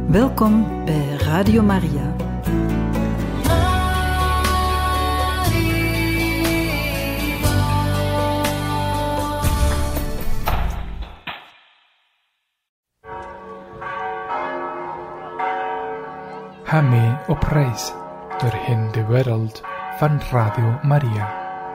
Welkom bij Radio Maria. Ga mee op reis doorheen de wereld van Radio Maria.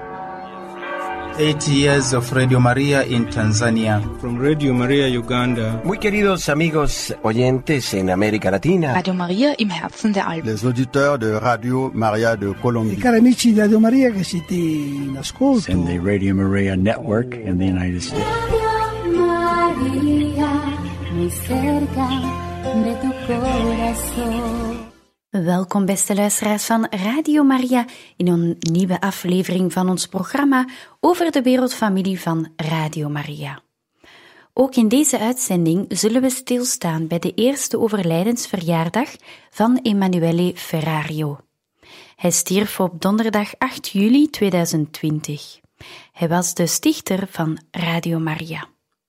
80 years of Radio Maria in Tanzania. From Radio Maria Uganda. Muy queridos amigos oyentes en América Latina. Radio Maria im Herzen der Alpen. Les auditeurs de Radio Maria de Colombie. Cari amici di Radio Maria che siete in ascolto. And the Radio Maria Network in the United States. Radio Maria, muy cerca de tu corazón. Welkom beste luisteraars van Radio Maria in een nieuwe aflevering van ons programma over de wereldfamilie van Radio Maria. Ook in deze uitzending zullen we stilstaan bij de eerste overlijdensverjaardag van Emanuele Ferrario. Hij stierf op donderdag 8 juli 2020. Hij was de stichter van Radio Maria.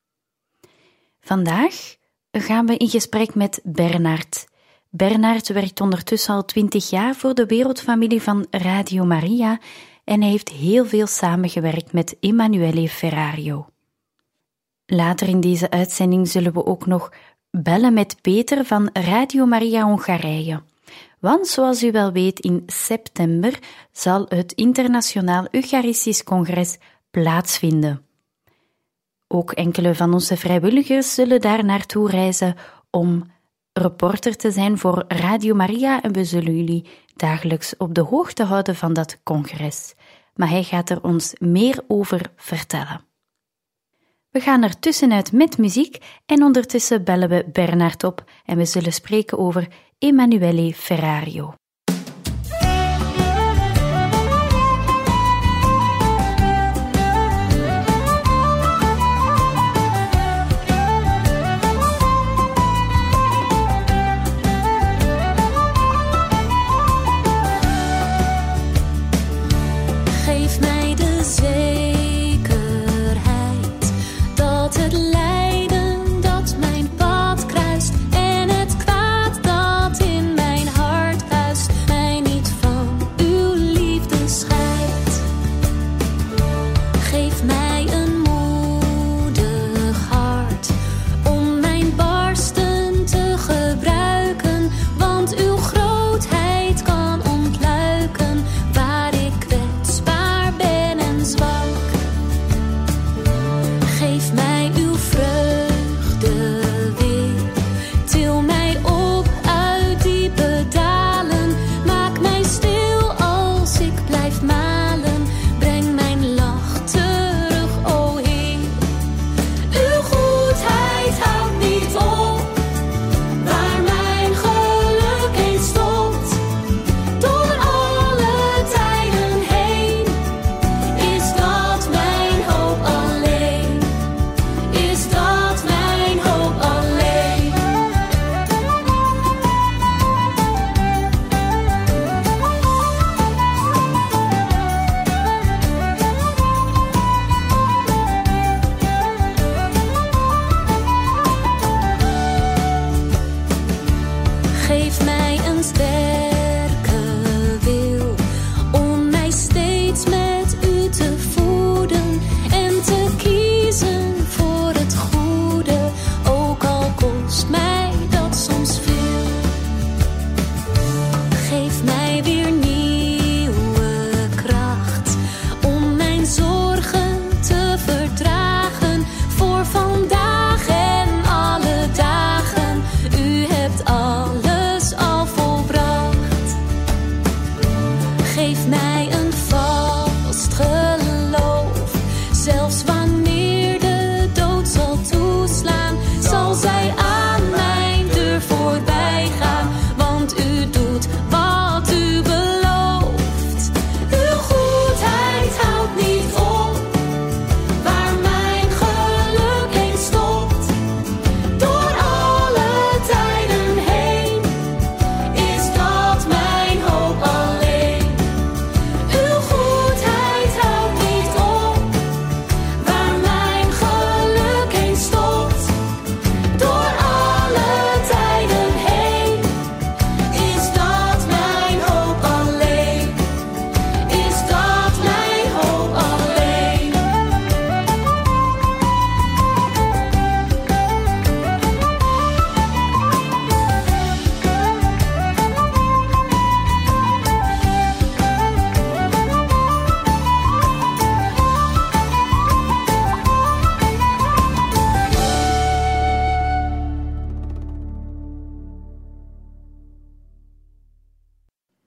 Vandaag gaan we in gesprek met Bernard. Bernard werkt ondertussen al 20 jaar voor de wereldfamilie van Radio Maria en hij heeft heel veel samengewerkt met Emanuele Ferrario. Later in deze uitzending zullen we ook nog bellen met Peter van Radio Maria Hongarije. Want zoals u wel weet, in september zal het Internationaal Eucharistisch Congres plaatsvinden. Ook enkele van onze vrijwilligers zullen daar naartoe reizen om reporter te zijn voor Radio Maria en we zullen jullie dagelijks op de hoogte houden van dat congres. Maar hij gaat er ons meer over vertellen. We gaan er tussenuit met muziek en ondertussen bellen we Bernard op en we zullen spreken over Emanuele Ferrario. Geef mij uw vreugde.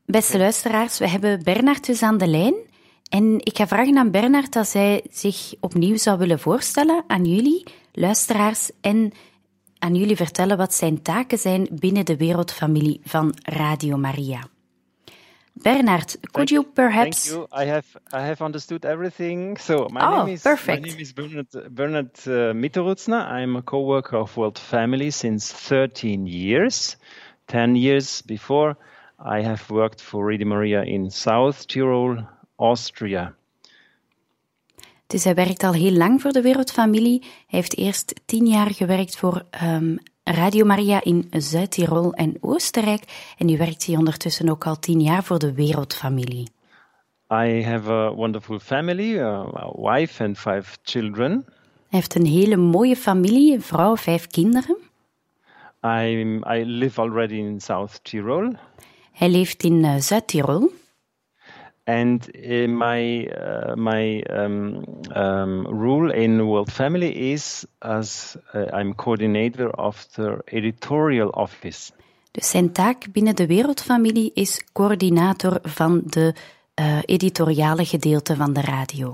Beste luisteraars, we hebben Bernard dus aan de lijn. En ik ga vragen aan Bernard als hij zich opnieuw zou willen voorstellen aan jullie, luisteraars, en aan jullie vertellen wat zijn taken zijn binnen de wereldfamilie van Radio Maria. Bernard, could you perhaps... Thank you. I have understood everything. So my name is Bernard Mitterutzner. I'm a co-worker of World Family since 13 years. 10 years before, I have worked for Radio Maria in South Tyrol, Austria. Dus hij werkt al heel lang voor de wereldfamilie. Hij heeft eerst 10 jaar gewerkt voor Radio Maria in Zuid-Tirol en Oostenrijk. En nu werkt hij ondertussen ook al 10 jaar voor de wereldfamilie. I have a wonderful family, a wife and 5 children. Hij heeft een hele mooie familie, een vrouw, 5 kinderen. I live already in South Tyrol. Hij leeft in Zuid-Tirol. And my role in World Family is as I'm coordinator of the editorial office. Dus zijn taak binnen de wereldfamilie is coördinator van de editoriale gedeelte van de radio.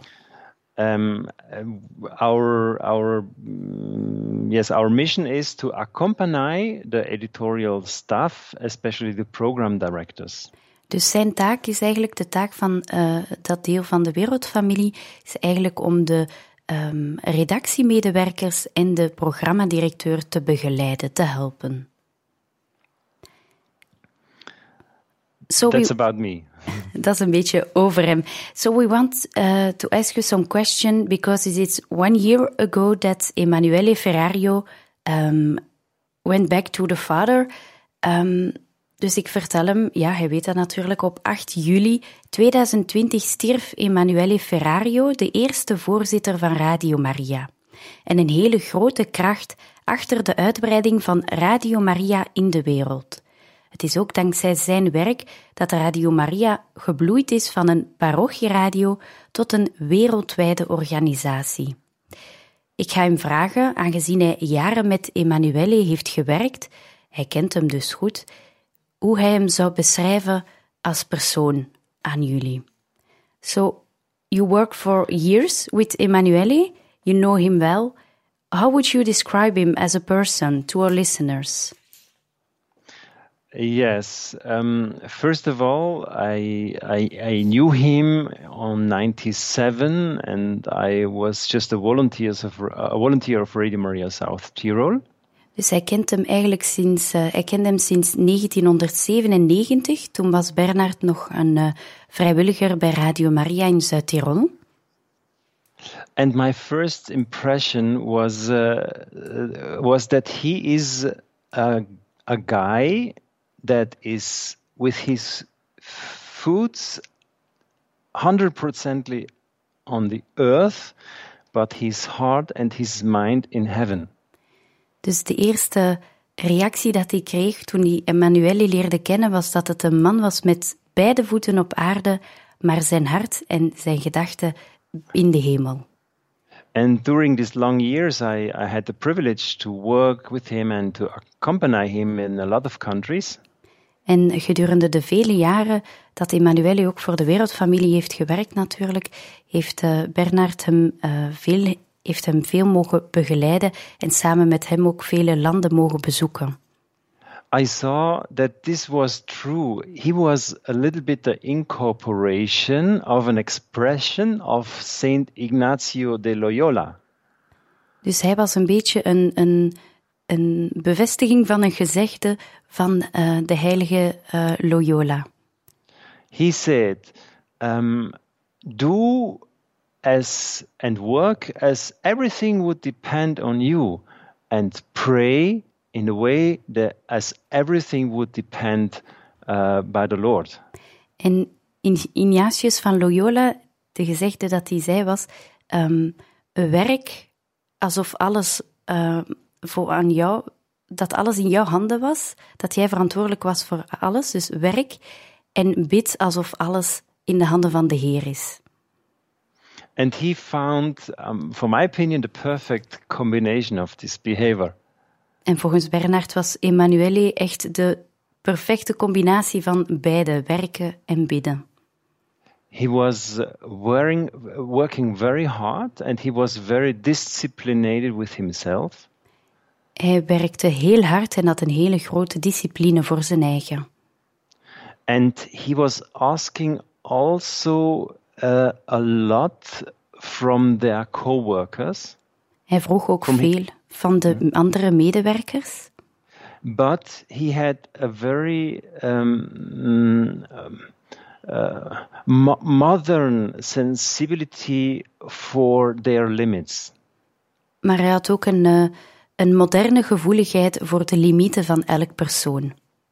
Our mission is to accompany the editorial staff, especially the program directors. Dus zijn taak is eigenlijk de taak van dat deel van de wereldfamilie, is eigenlijk om de redactiemedewerkers en de programmadirecteur te helpen. That's about me. Dat is een beetje over hem. So we want to ask you some question, because it is 1 year ago that Emanuele Ferrario went back to the Father. Dus ik vertel hem, ja, hij weet dat natuurlijk, op 8 juli 2020 stierf Emanuele Ferrario, de eerste voorzitter van Radio Maria. En een hele grote kracht achter de uitbreiding van Radio Maria in de wereld. Het is ook dankzij zijn werk dat Radio Maria gebloeid is van een parochieradio tot een wereldwijde organisatie. Ik ga hem vragen, aangezien hij jaren met Emanuele heeft gewerkt, hij kent hem dus goed, hoe hij hem zou beschrijven als persoon aan jullie. So, you work for years with Emanuele, you know him well. How would you describe him as a person to our listeners? Yes. First of all, I knew him on 97, and I was just a volunteer of Radio Maria South Tyrol. Dus hij kende hem sinds 1997. Toen was Bernard nog een vrijwilliger bij Radio Maria in Zuid-Tirol. And my first impression was that he is a guy that is with his foot 100% on the earth, but his heart and his mind in heaven. Dus de eerste reactie dat hij kreeg toen hij Emanuele leerde kennen, was dat het een man was met beide voeten op aarde, maar zijn hart en zijn gedachten in de hemel. And during these long years, I had the privilege to work with him and to accompany him in a lot of countries. En gedurende de vele jaren dat Emanuele ook voor de wereldfamilie heeft gewerkt natuurlijk, heeft Bernard hem veel mogen begeleiden en samen met hem ook vele landen mogen bezoeken. I saw that this was true. He was a little bit the incorporation of an expression of Saint Ignacio de Loyola. Dus hij was een beetje een bevestiging van een gezegde van de heilige Loyola. He said, do as and work as everything would depend on you, and pray in a way that as everything would depend by the Lord. En Ignatius van Loyola, de gezegde dat hij zei was, werk alsof alles aan jou, dat alles in jouw handen was, dat jij verantwoordelijk was voor alles, dus werk en bid alsof alles in de handen van de Heer is. And he found, for my opinion, the perfect combination of this behavior. En volgens Bernard was Emanuele echt de perfecte combinatie van beide, werken en bidden. He was working very hard and he was very disciplined with himself. Hij werkte heel hard en had een hele grote discipline voor zijn eigen. And he was asking also a lot from their co-workers. Hij vroeg ook veel van de andere medewerkers. But he had a very modern sensibility for their limits. Maar hij had ook een moderne gevoeligheid voor de limieten van elk persoon.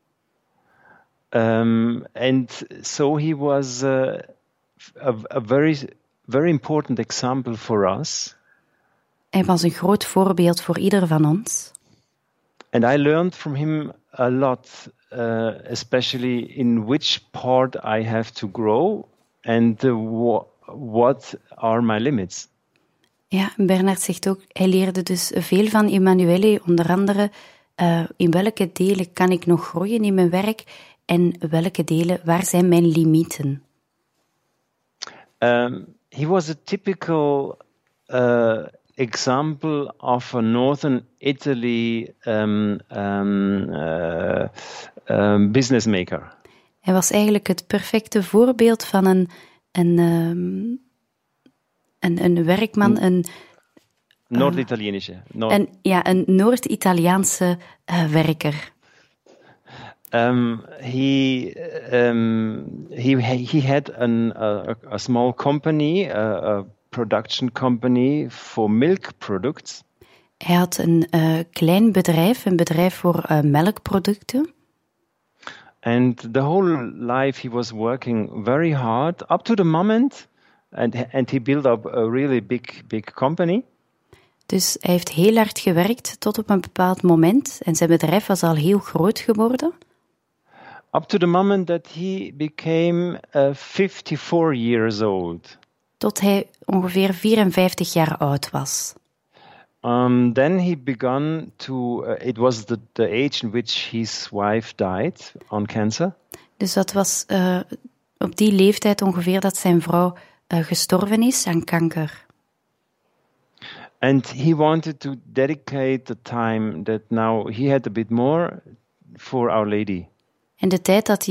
And so he was a very, very important example for us. Hij was een groot voorbeeld voor ieder van ons. And I learned from him a lot, especially in which part I have to grow and what are my limits. Ja, Bernard zegt ook, hij leerde dus veel van Emanuele, onder andere in welke delen kan ik nog groeien in mijn werk en welke delen, waar zijn mijn limieten? He was a typical example of a northern Italy business maker. Hij was eigenlijk het perfecte voorbeeld van een werkman, een Noord-Italienische. Een Noord-Italiaanse werker. He had a small company, a production company for milk products. Hij had een klein bedrijf, een bedrijf voor melkproducten. And the whole life he was working very hard up to the moment, and he built up a really big company. Dus hij heeft heel hard gewerkt tot op een bepaald moment en zijn bedrijf was al heel groot geworden. Up to the moment that he became 54 years old. Tot hij ongeveer 54 jaar oud was. Then he began to. It was the age in which his wife died on cancer. Dus dat was op die leeftijd ongeveer dat zijn vrouw gestorven is aan kanker. And he wanted to dedicate the time that now he had a bit more for Our Lady. En de tijd dat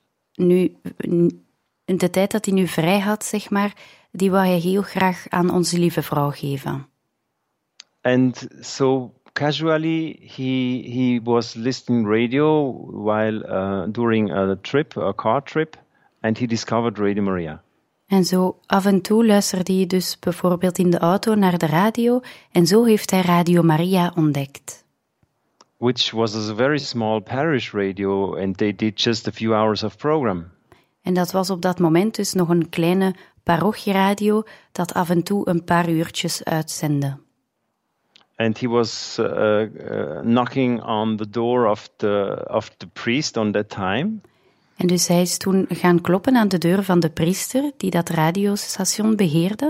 hij nu vrij had, zeg maar, die wou hij heel graag aan onze lieve vrouw geven. And so casually he was listening radio while during a car trip, and he discovered Radio Maria. En zo af en toe luisterde hij dus bijvoorbeeld in de auto naar de radio en zo heeft hij Radio Maria ontdekt. Which was a very small parish radio and they did just a few hours of program. En dat was op dat moment dus nog een kleine parochieradio dat af en toe een paar uurtjes uitzendde. And he was knocking on the door of the priest on that time. En dus hij is toen gaan kloppen aan de deur van de priester die dat radiostation beheerde.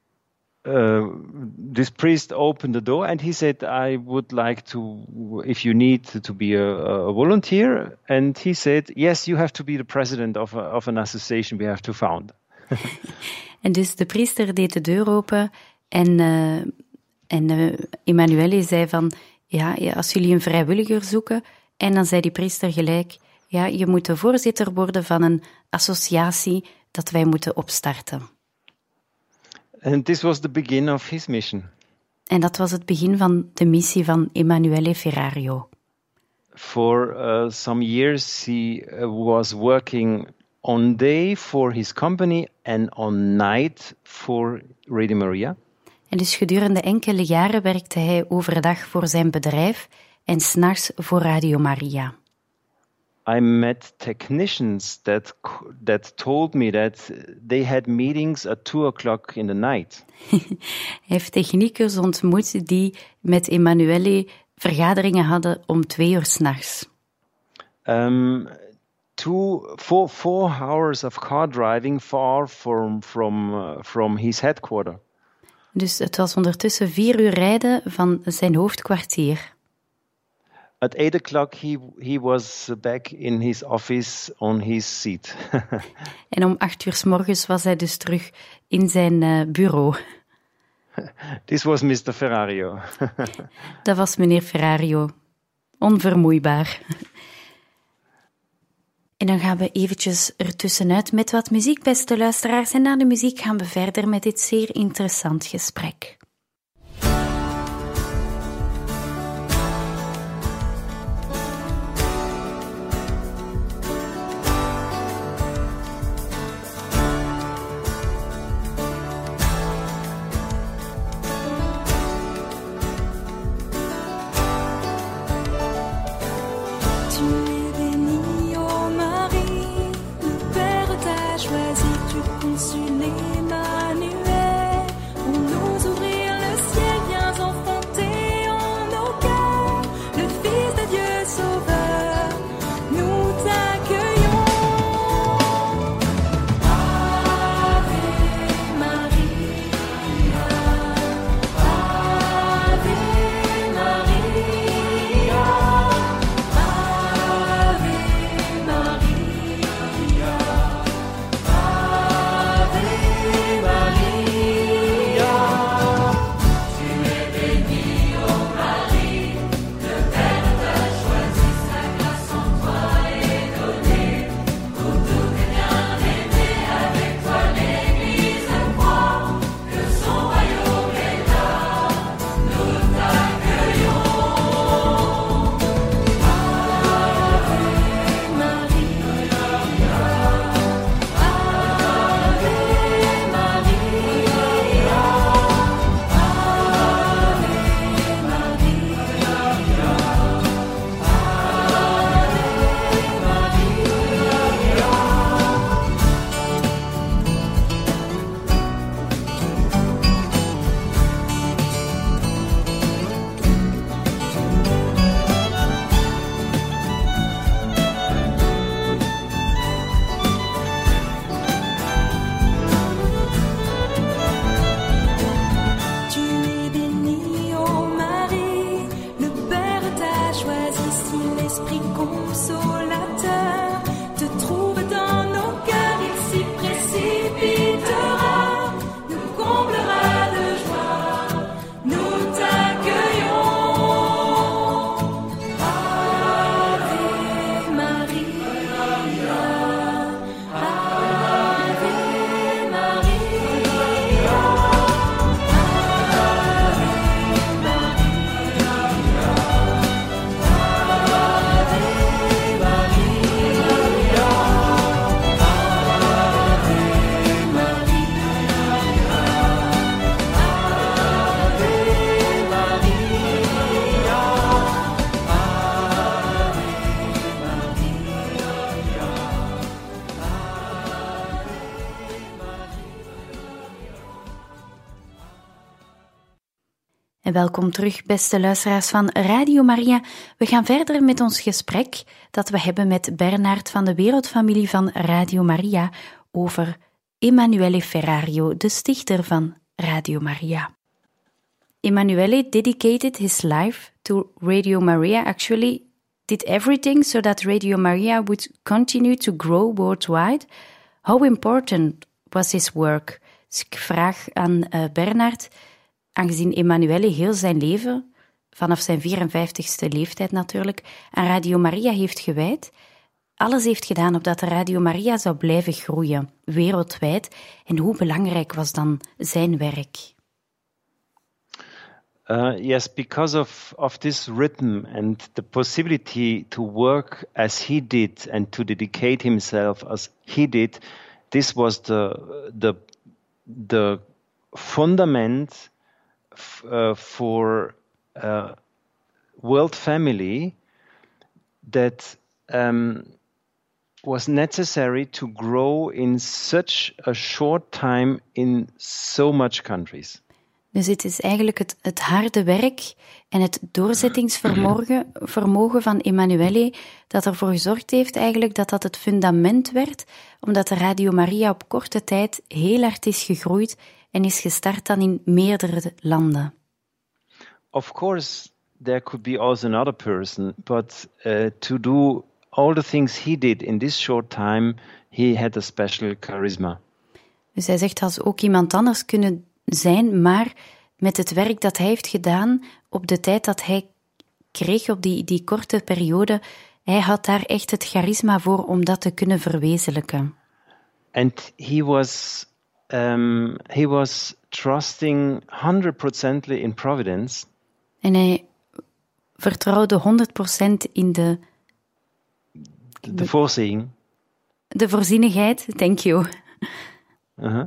This priest opened the door and he said, I would like to, if you need to be a volunteer. And he said, yes, you have to be the president of an association we have to found. En dus de priester deed de deur open en Emanuele zei van, ja, als jullie een vrijwilliger zoeken. En dan zei die priester gelijk, ja, je moet de voorzitter worden van een associatie dat wij moeten opstarten. And this was the beginning of his mission. En dat was het begin van de missie van Emanuele Ferrario. For some years he was working on day for his company and on night for Radio Maria. En dus gedurende enkele jaren werkte hij overdag voor zijn bedrijf en 's nachts voor Radio Maria. I met technicians that told me that they had meetings at 2 o'clock in the night. Hij heeft techniekers ontmoet die met Emanuele vergaderingen hadden om 2 uur 's nachts. 4 hours of car driving far from his headquarters. Dus het was ondertussen 4 uur rijden van zijn hoofdkwartier. at 8 o'clock he was back in his office on his seat. En om 8 uur 's morgens was hij dus terug in zijn bureau. This was Mr. Ferrario. Dat was meneer Ferrario. Onvermoeibaar. En dan gaan we eventjes ertussenuit met wat muziek, beste luisteraars. En na de muziek gaan we verder met dit zeer interessant gesprek. En welkom terug, beste luisteraars van Radio Maria. We gaan verder met ons gesprek dat we hebben met Bernard van de Wereldfamilie van Radio Maria over Emanuele Ferrario, de stichter van Radio Maria. Emanuele dedicated his life to Radio Maria, actually did everything so that Radio Maria would continue to grow worldwide. How important was his work? Dus ik vraag aan Bernard, aangezien Emanuele heel zijn leven, vanaf zijn 54ste leeftijd natuurlijk, aan Radio Maria heeft gewijd, alles heeft gedaan opdat Radio Maria zou blijven groeien, wereldwijd. En hoe belangrijk was dan zijn werk? Yes, because of this rhythm and the possibility to work as he did and to dedicate himself as he did, this was the fundament for world family that was necessary to grow in such a short time in so much countries. Dus het is eigenlijk het harde werk en het doorzettingsvermogen van Emanuele dat ervoor gezorgd heeft eigenlijk dat het fundament werd, omdat de Radio Maria op korte tijd heel hard is gegroeid en is gestart dan in meerdere landen. Of course, there could be also another person, but to do all the things he did in this short time, he had a special charisma. Dus hij zegt, als ook iemand anders kunnen zijn, maar met het werk dat hij heeft gedaan, op de tijd dat hij kreeg, op die korte periode, hij had daar echt het charisma voor om dat te kunnen verwezenlijken. And he was trusting 100% in providence. En hij vertrouwde 100% in de voorziening. De voorzienigheid, thank you. Uh-huh.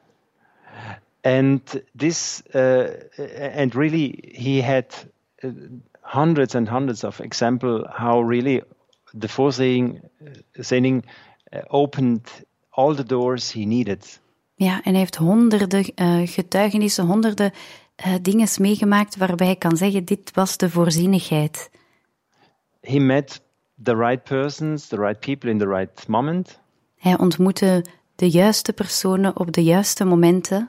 And this, and really, he had hundreds and hundreds of examples how really the voorziening opened all the doors he needed. Ja, en hij heeft honderden getuigenissen, honderden dingen meegemaakt waarbij hij kan zeggen, dit was de voorzienigheid. He met the right persons, the right people in the right moment. Hij ontmoette de juiste personen op de juiste momenten.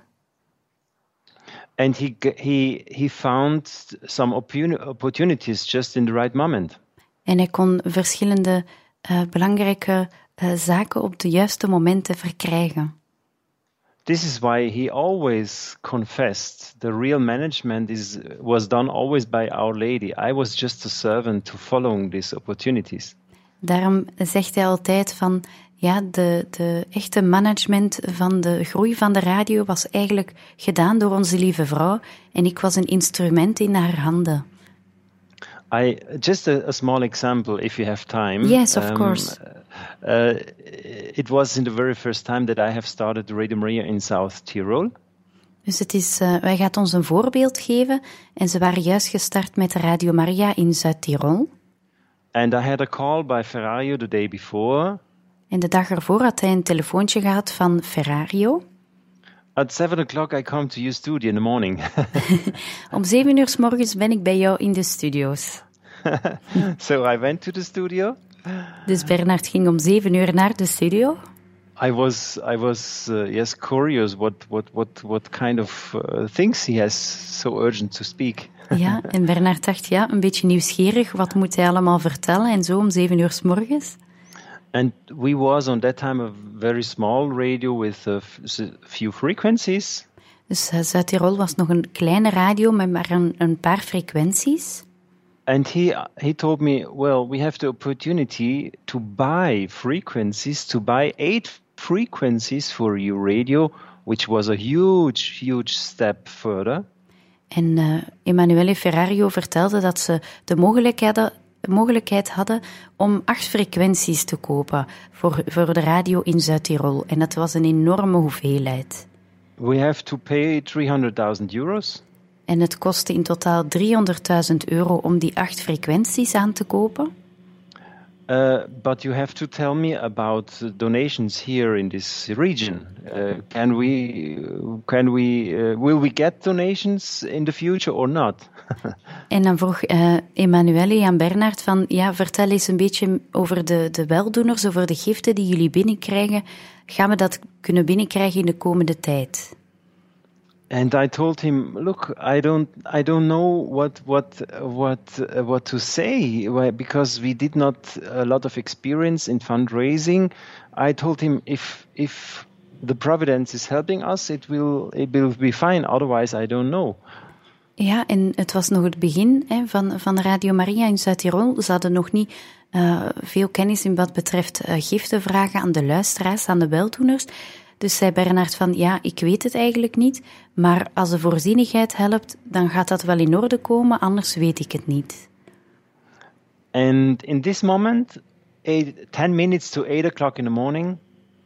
And he found some opportunities just in the right moment. En hij kon verschillende belangrijke zaken op de juiste momenten verkrijgen. This is why he always confessed the real management was done always by Our Lady. I was just a servant to following these opportunities. Daarom zegt hij altijd van, ja, de echte management van de groei van de radio was eigenlijk gedaan door onze lieve vrouw en ik was een instrument in haar handen. Just a small example, if you have time. Yes, of course. It was in the very first time that I have started Radio Maria in South Tyrol. Dus het is, wij gaat ons een voorbeeld geven en ze waren juist gestart met Radio Maria in Zuid-Tirol. And I had a call by Ferrario the day before. En de dag ervoor had hij een telefoontje gehad van Ferrario. At 7 o'clock I come to your studio in the morning. Om 7 uur 's morgens ben ik bij jou in de studio's. So I went to the studio. Dus Bernard ging om 7 uur naar de studio. I was yes, curious what kind of things he has so urgent to speak. Ja, en Bernard dacht, ja, een beetje nieuwsgierig, wat moet hij allemaal vertellen? En zo om 7 uur 's morgens. And we was on that time a very small radio with a few frequencies. Dus Zuid-Tirol was nog een kleine radio met maar een paar frequenties. And he told me, well, we have the opportunity to buy frequencies, to buy 8 frequencies for your radio, which was a huge step further. En Emanuele Ferrario vertelde dat ze de mogelijkheid hadden om 8 frequenties te kopen voor de radio in Zuid-Tirol. En dat was een enorme hoeveelheid. We have to pay €300,000. En het kostte in totaal €300.000 om die 8 frequenties aan te kopen. But you have to tell me about donations here in this region. Will we get donations in the future or not? En dan vroeg Emanuele aan Bernard van, ja, vertel eens een beetje over de weldoeners, over de giften die jullie binnenkrijgen. Gaan we dat kunnen binnenkrijgen in de komende tijd? And I told him, look, I don't know what to say because we did not a lot of experience in fundraising. I told him if the Providence is helping us, it will be fine. Otherwise, I don't know. Ja, en het was nog het begin van Radio Maria in Zuid-Tirol. Ze hadden nog niet veel kennis in wat betreft giften vragen aan de luisteraars, aan de weldoeners. Dus zei Bernard van, ja, ik weet het eigenlijk niet, maar als de voorzienigheid helpt, dan gaat dat wel in orde komen, anders weet ik het niet. And in this moment, 10 minutes to 8 o'clock in the morning,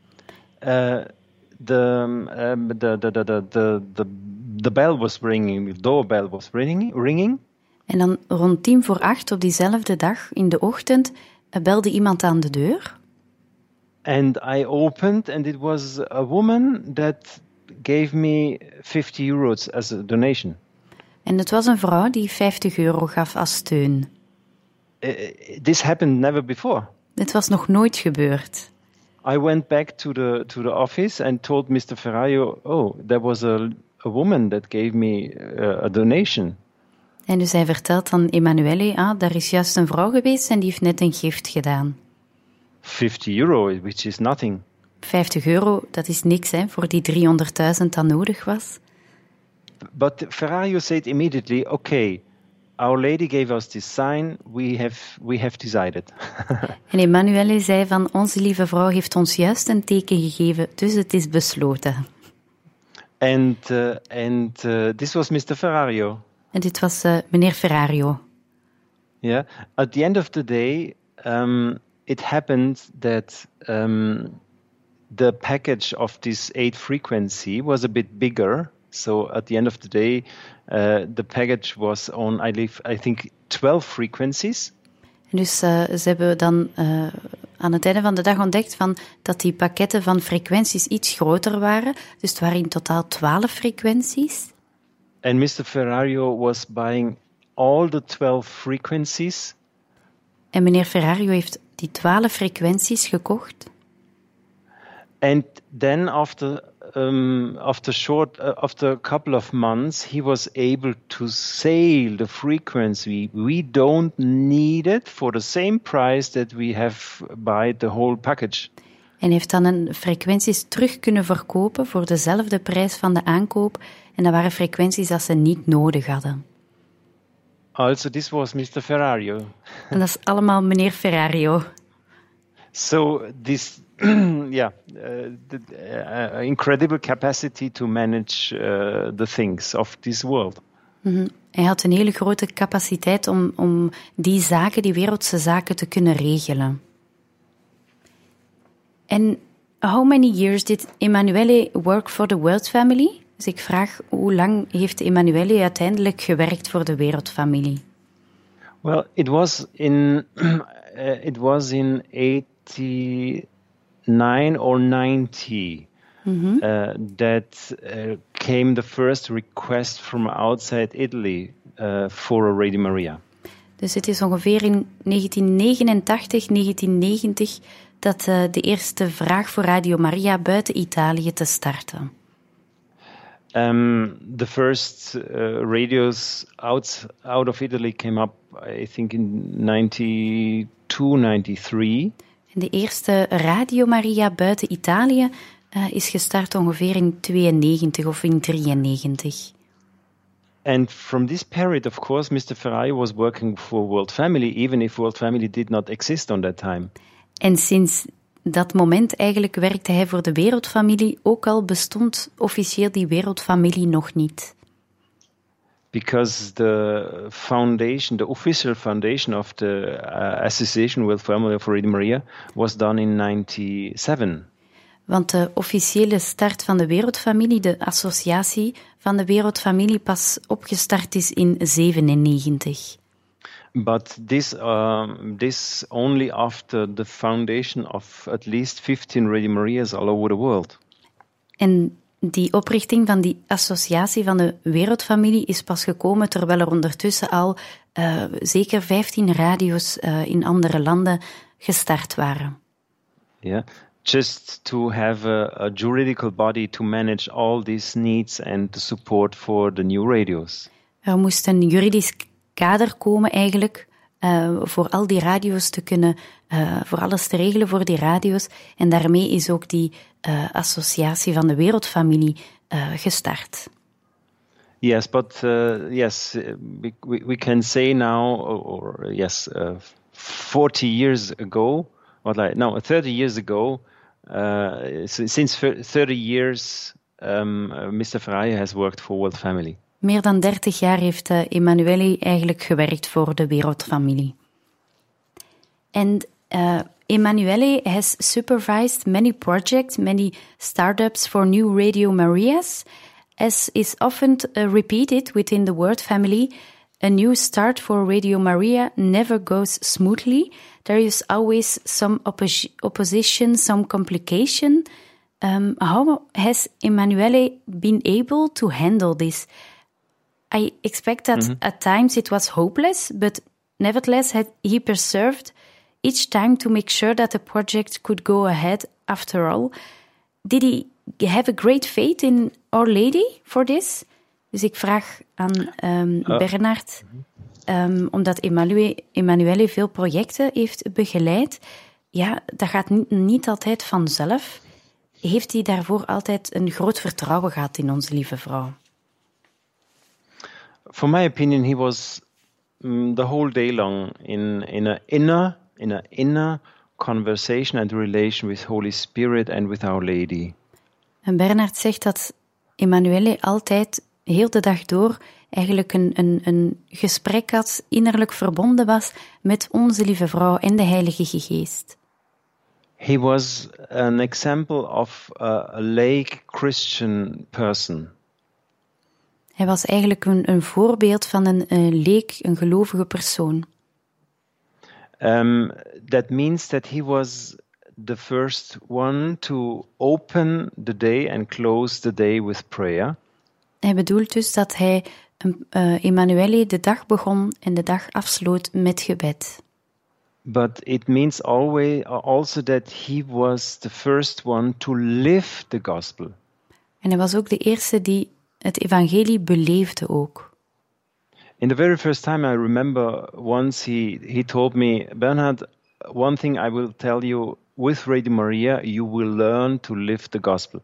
the bell was ringing, the doorbell was ringing. En dan rond 7:50 op diezelfde dag, in de ochtend, belde iemand aan de deur. And I opened, and it was a woman that gave me €50 as a donation. En het was een vrouw die €50 gaf als steun. This happened never before. Dit was nog nooit gebeurd. I went back to the office and told Mr. Ferrario, oh, there was a woman that gave me a donation. En dus hij vertelt aan Emanuele, daar is juist een vrouw geweest en die heeft net een gift gedaan. €50, which is nothing. €50, dat is niks voor die 300.000 dat nodig was. But Ferrario said immediately, okay, Our Lady gave us this sign, we have decided. En Emanuele zei van, onze lieve vrouw heeft ons juist een teken gegeven, dus het is besloten. And this was Mr. Ferrario. En dit was meneer Ferrario. Yeah. At the end of the day, it happened that the package of this 8 frequency was a bit bigger. So at the end of the day, the package was on, I think, 12 frequencies. En dus ze hebben dan aan het einde van de dag ontdekt dat die pakketten van frequenties iets groter waren. Dus het waren in totaal 12 frequenties. And Mr. Ferrario was buying all the 12 frequencies. En meneer Ferrario heeft die 12 frequenties gekocht. And then after a couple of months, he was able to sell the frequency. We don't need it for the same price that we have buy the whole package. En heeft dan een frequenties terug kunnen verkopen voor dezelfde prijs van de aankoop. En dat waren frequenties dat ze niet nodig hadden. Also, this was Mr. Ferrario. En dat is allemaal meneer Ferrario. So this, incredible capacity to manage the things of this world. Mm-hmm. Hij had een hele grote capaciteit om die zaken, die wereldse zaken, te kunnen regelen. En how many years did Emanuele work for the World Family? Dus ik vraag, hoe lang heeft Emanuele uiteindelijk gewerkt voor de wereldfamilie? Well, it was in 89 or 90 that came the first request from outside Italy for a Radio Maria. Dus het is ongeveer in 1989, 1990 dat de eerste vraag voor Radio Maria buiten Italië te starten. The first radios out of Italy came up, I think, in 92, 93. En de eerste Radio Maria buiten Italië is gestart ongeveer in 92 of in 93. And from this period, of course, Mr. Ferrario was working for World Family, even if World Family did not exist on that time. En sinds dat moment eigenlijk werkte hij voor de wereldfamilie, ook al bestond officieel die wereldfamilie nog niet. Because the foundation, the official foundation of the Association World Family of Radio Maria was done in 97. Want de officiële start van de wereldfamilie, de associatie van de wereldfamilie, pas opgestart is in 97. But this only after the foundation of at least 15 Radio Marias all over the world. En die oprichting van die associatie van de wereldfamilie is pas gekomen terwijl er ondertussen al zeker 15 radio's in andere landen gestart waren. Yeah. Just to have a juridical body to manage all these needs and the support for the new radios. Er moest een juridisch kader komen eigenlijk voor al die radio's te kunnen, voor alles te regelen voor die radio's. En daarmee is ook die associatie van de wereldfamilie gestart. Yes, but we can say now, 40 years ago, 30 years ago, since 30 years, Mr. Ferrario has worked for World Family. Meer dan 30 jaar heeft Emanuele eigenlijk gewerkt voor de wereldfamilie. And Emanuele has supervised many projects, many startups for new Radio Marias. As is often repeated within the World Family, a new start for Radio Maria never goes smoothly. There is always some opposition, some complication. How has Emanuele been able to handle this? I expect that at times it was hopeless, but nevertheless he persevered each time to make sure that the project could go ahead after all. Did he have a great faith in Our Lady for this? Dus ik vraag aan Bernard, omdat Emanuele veel projecten heeft begeleid. Ja, dat gaat niet altijd vanzelf. Heeft hij daarvoor altijd een groot vertrouwen gehad in onze lieve vrouw? For my opinion, he was the whole day long in an inner conversation and relation with Holy Spirit and with Our Lady. En Bernard zegt dat Emanuele altijd, heel de dag door, eigenlijk een gesprek had, innerlijk verbonden was met onze lieve vrouw en de Heilige Geest. He was an example of a lay Christian person. Hij was eigenlijk een voorbeeld van een leek, een gelovige persoon. That means that he was the first one to open the day and close the day with prayer. Hij bedoelt dus dat hij Emanuele de dag begon en de dag afsloot met gebed. But it means also that he was the first one to live the gospel. En hij was ook de eerste die het evangelie beleefde ook. In the very first time I remember once he told me, Bernhard, one thing I will tell you, with Radio Maria you will learn to live the gospel.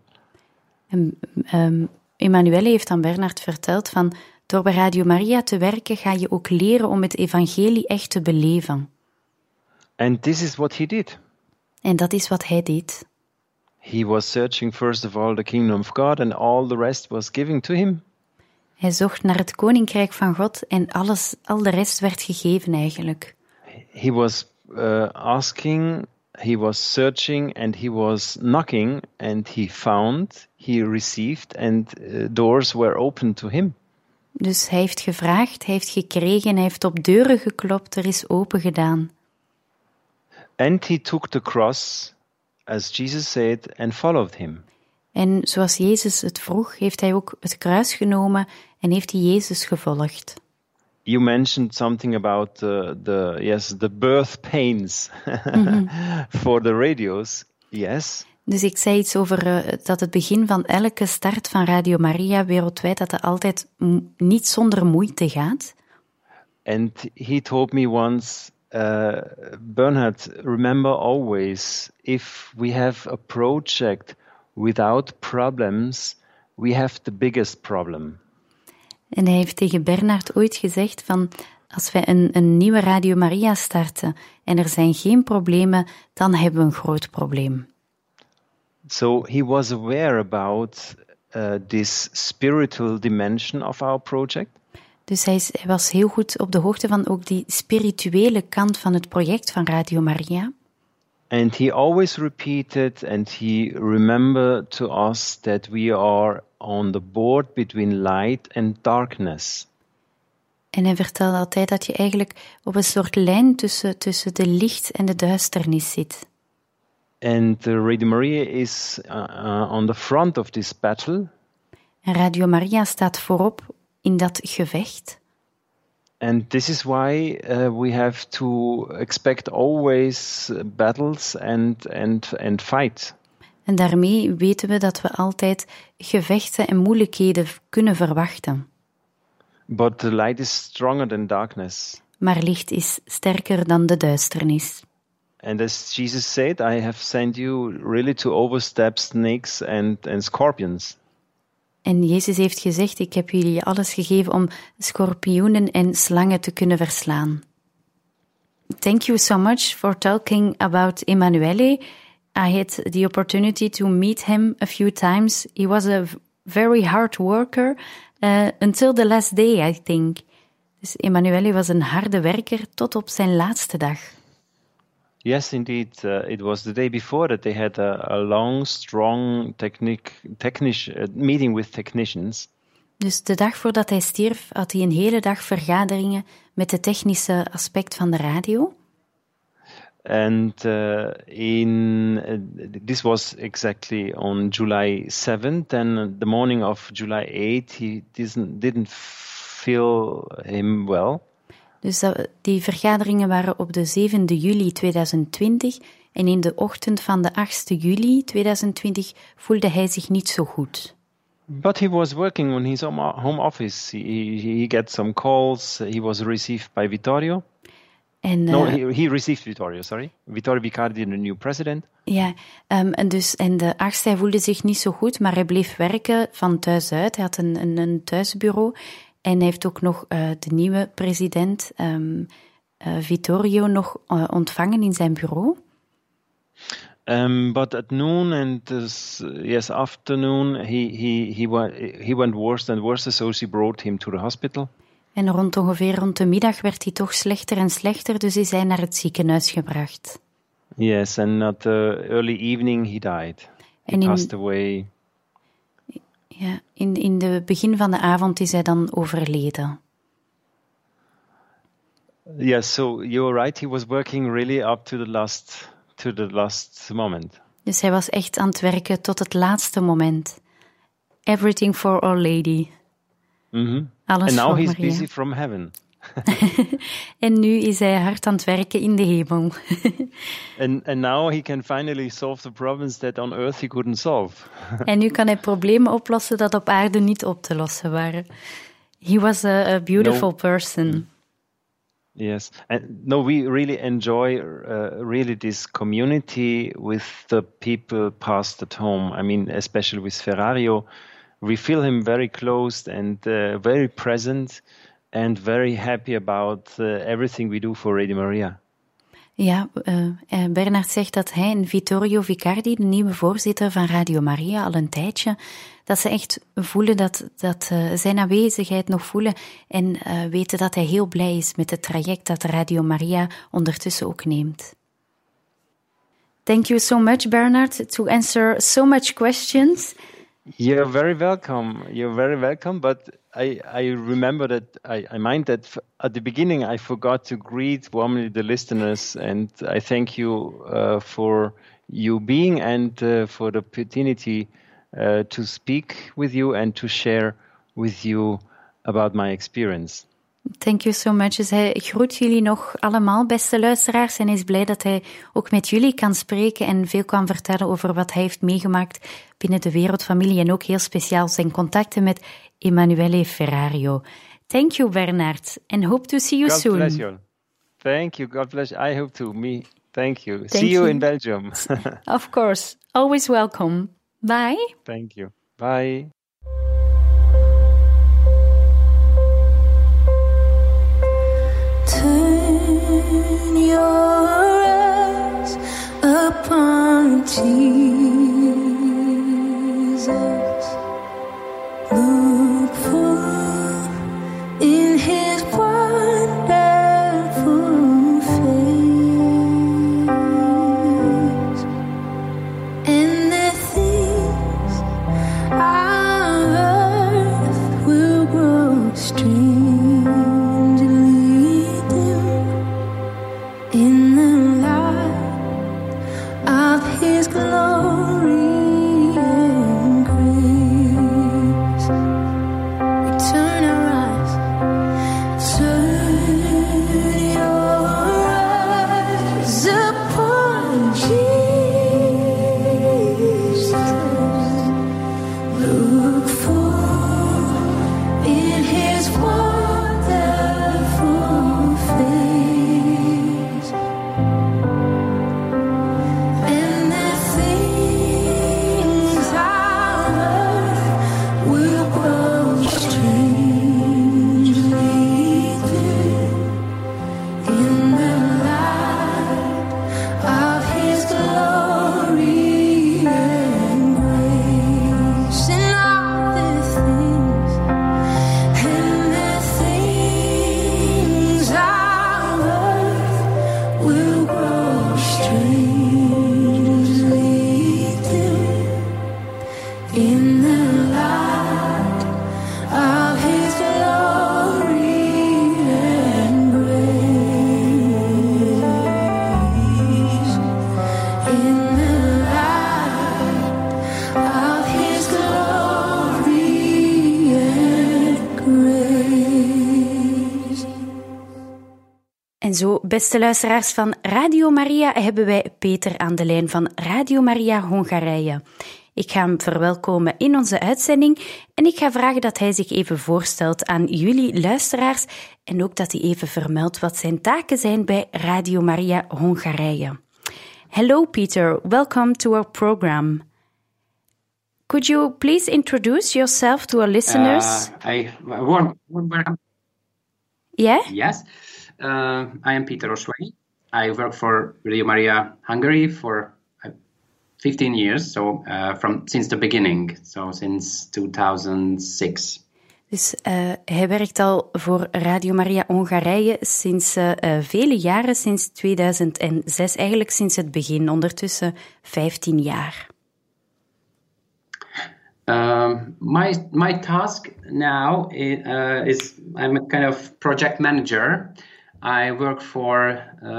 En Emanuele heeft aan Bernard verteld van, door bij Radio Maria te werken ga je ook leren om het evangelie echt te beleven. And this is what he did. En dat is wat hij deed. He was searching first of all the kingdom of God and all the rest was given to him. Hij zocht naar het koninkrijk van God en al de rest werd gegeven eigenlijk. He was asking, he was searching and he was knocking and he found, he received and doors were opened to him. Dus hij heeft gevraagd, hij heeft gekregen, hij heeft op deuren geklopt, er is open gedaan. And he took the cross, as Jesus said, and followed him. En zoals Jezus het vroeg, heeft hij ook het kruis genomen en heeft hij Jezus gevolgd. You mentioned something about the birth pains for the radios. Yes. Dus ik zei iets over dat het begin van elke start van Radio Maria wereldwijd, dat het altijd niet zonder moeite gaat. And he told me once, Bernhard, remember always, if we have a project without problems, we have the biggest problem. En hij heeft tegen Bernard ooit gezegd van, als wij een nieuwe Radio Maria starten en er zijn geen problemen, dan hebben we een groot probleem. So he was aware about this spiritual dimension of our project. Dus hij was heel goed op de hoogte van ook die spirituele kant van het project van Radio Maria. And he always repeated and he remembered to us that we are on the board between light and darkness. En hij vertelde altijd dat je eigenlijk op een soort lijn tussen de licht en de duisternis zit. And Radio Maria is on the front of this battle. En Radio Maria staat voorop in dat gevecht. And this is why we have to expect always battles and fight. En daarmee weten we dat we altijd gevechten en moeilijkheden kunnen verwachten. But the light is stronger than darkness. Maar licht is sterker dan de duisternis. And as Jesus said, I have sent you really to overstep snakes and scorpions. En Jezus heeft gezegd, ik heb jullie alles gegeven om schorpioenen en slangen te kunnen verslaan. Thank you so much for talking about Emanuele. I had the opportunity to meet him a few times. He was a very hard worker until the last day, I think. Dus Emanuele was een harde werker tot op zijn laatste dag. Yes, indeed. It was the day before that they had a long, strong meeting with technicians. Dus de dag voordat hij stierf, had hij een hele dag vergaderingen met de technische aspect van de radio. And this was exactly on July 7th, and the morning of July 8th, he didn't feel him well. Dus die vergaderingen waren op de 7e juli 2020 en in de ochtend van de 8e juli 2020 voelde hij zich niet zo goed. But he was working on his home office. He got some calls. He was received by Vittorio. He received Vittorio, sorry. Vittorio Vicardi, the new president. Ja, en de arts, hij voelde zich niet zo goed, maar hij bleef werken van thuis uit. Hij had een thuisbureau. En hij heeft ook nog de nieuwe president, Vittorio, nog ontvangen in zijn bureau. But at noon and afternoon, he went worse and worse, so she brought him to the hospital. En rond de middag werd hij toch slechter en slechter, dus is hij naar het ziekenhuis gebracht. Yes, and at the early evening he died. He passed away. Ja, in de begin van de avond is hij dan overleden. Yes, so you're right. He was working really up to the last moment. Dus hij was echt aan het werken tot het laatste moment. Everything for Our Lady. Mm-hmm. Alles and now voor he's Maria. busy from heaven. En nu is hij hard aan het werken in de hemel. and now he can finally solve the problems that on earth he couldn't solve. En nu kan hij problemen oplossen dat op aarde niet op te lossen waren. He was a beautiful person. Yes, and we really enjoy really this community with the people past at home. I mean, especially with Ferrario, we feel him very close and very present and very happy about everything we do for Radio Maria. Ja, Bernard zegt dat hij en Vittorio Vicardi, de nieuwe voorzitter van Radio Maria, al een tijdje, dat ze echt voelen dat zijn aanwezigheid nog voelen en weten dat hij heel blij is met het traject dat Radio Maria ondertussen ook neemt. Thank you so much, Bernard, to answer so much questions. You're very welcome, but I remember that I mind that at the beginning I forgot to greet warmly the listeners, and I thank you for you being and for the opportunity to speak with you and to share with you about my experience. Thank you so much. Dus hij groet jullie nog allemaal, beste luisteraars, en is blij dat hij ook met jullie kan spreken en veel kan vertellen over wat hij heeft meegemaakt binnen de wereldfamilie en ook heel speciaal zijn contacten met Emanuele Ferrario. Thank you, Bernard, and hope to see you soon. God bless you. Thank you. God bless you. I hope to. Thank you. See you in Belgium. Of course. Always welcome. Bye. Thank you. Bye. Turn your eyes upon Jesus. Look full in His wonderful face, and the things of earth will grow strangely in the light of His glory and grace. We turn our eyes, turn your eyes upon Jesus. Look full in His wonderful face, and the things of earth will grow strangely dim in the light of His glory and grace. And all the things of earth will grow strangely dim in the light of His glory and grace. In the light of His glory and grace. En zo, beste luisteraars van Radio Maria, hebben wij Peter aan de lijn van Radio Maria Hongarije. Ik ga hem verwelkomen in onze uitzending en ik ga vragen dat hij zich even voorstelt aan jullie luisteraars en ook dat hij even vermeldt wat zijn taken zijn bij Radio Maria Hongarije. Hello Peter, welcome to our program. Could you please introduce yourself to our listeners? Yeah? Yes. I am Peter Osway. I work for Radio Maria Hungary for 15 years, since the beginning, since 2006. Dus hij werkt al voor Radio Maria Hongarije sinds vele jaren, sinds 2006, eigenlijk sinds het begin, ondertussen 15 jaar. My task now is I'm a kind of project manager. I work for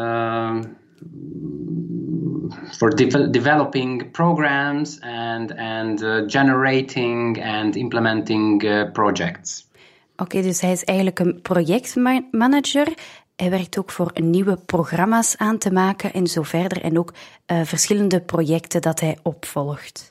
developing programs and generating and implementing projects. Oké, dus hij is eigenlijk een projectmanager. Hij werkt ook voor nieuwe programma's aan te maken en zo verder. En ook verschillende projecten dat hij opvolgt.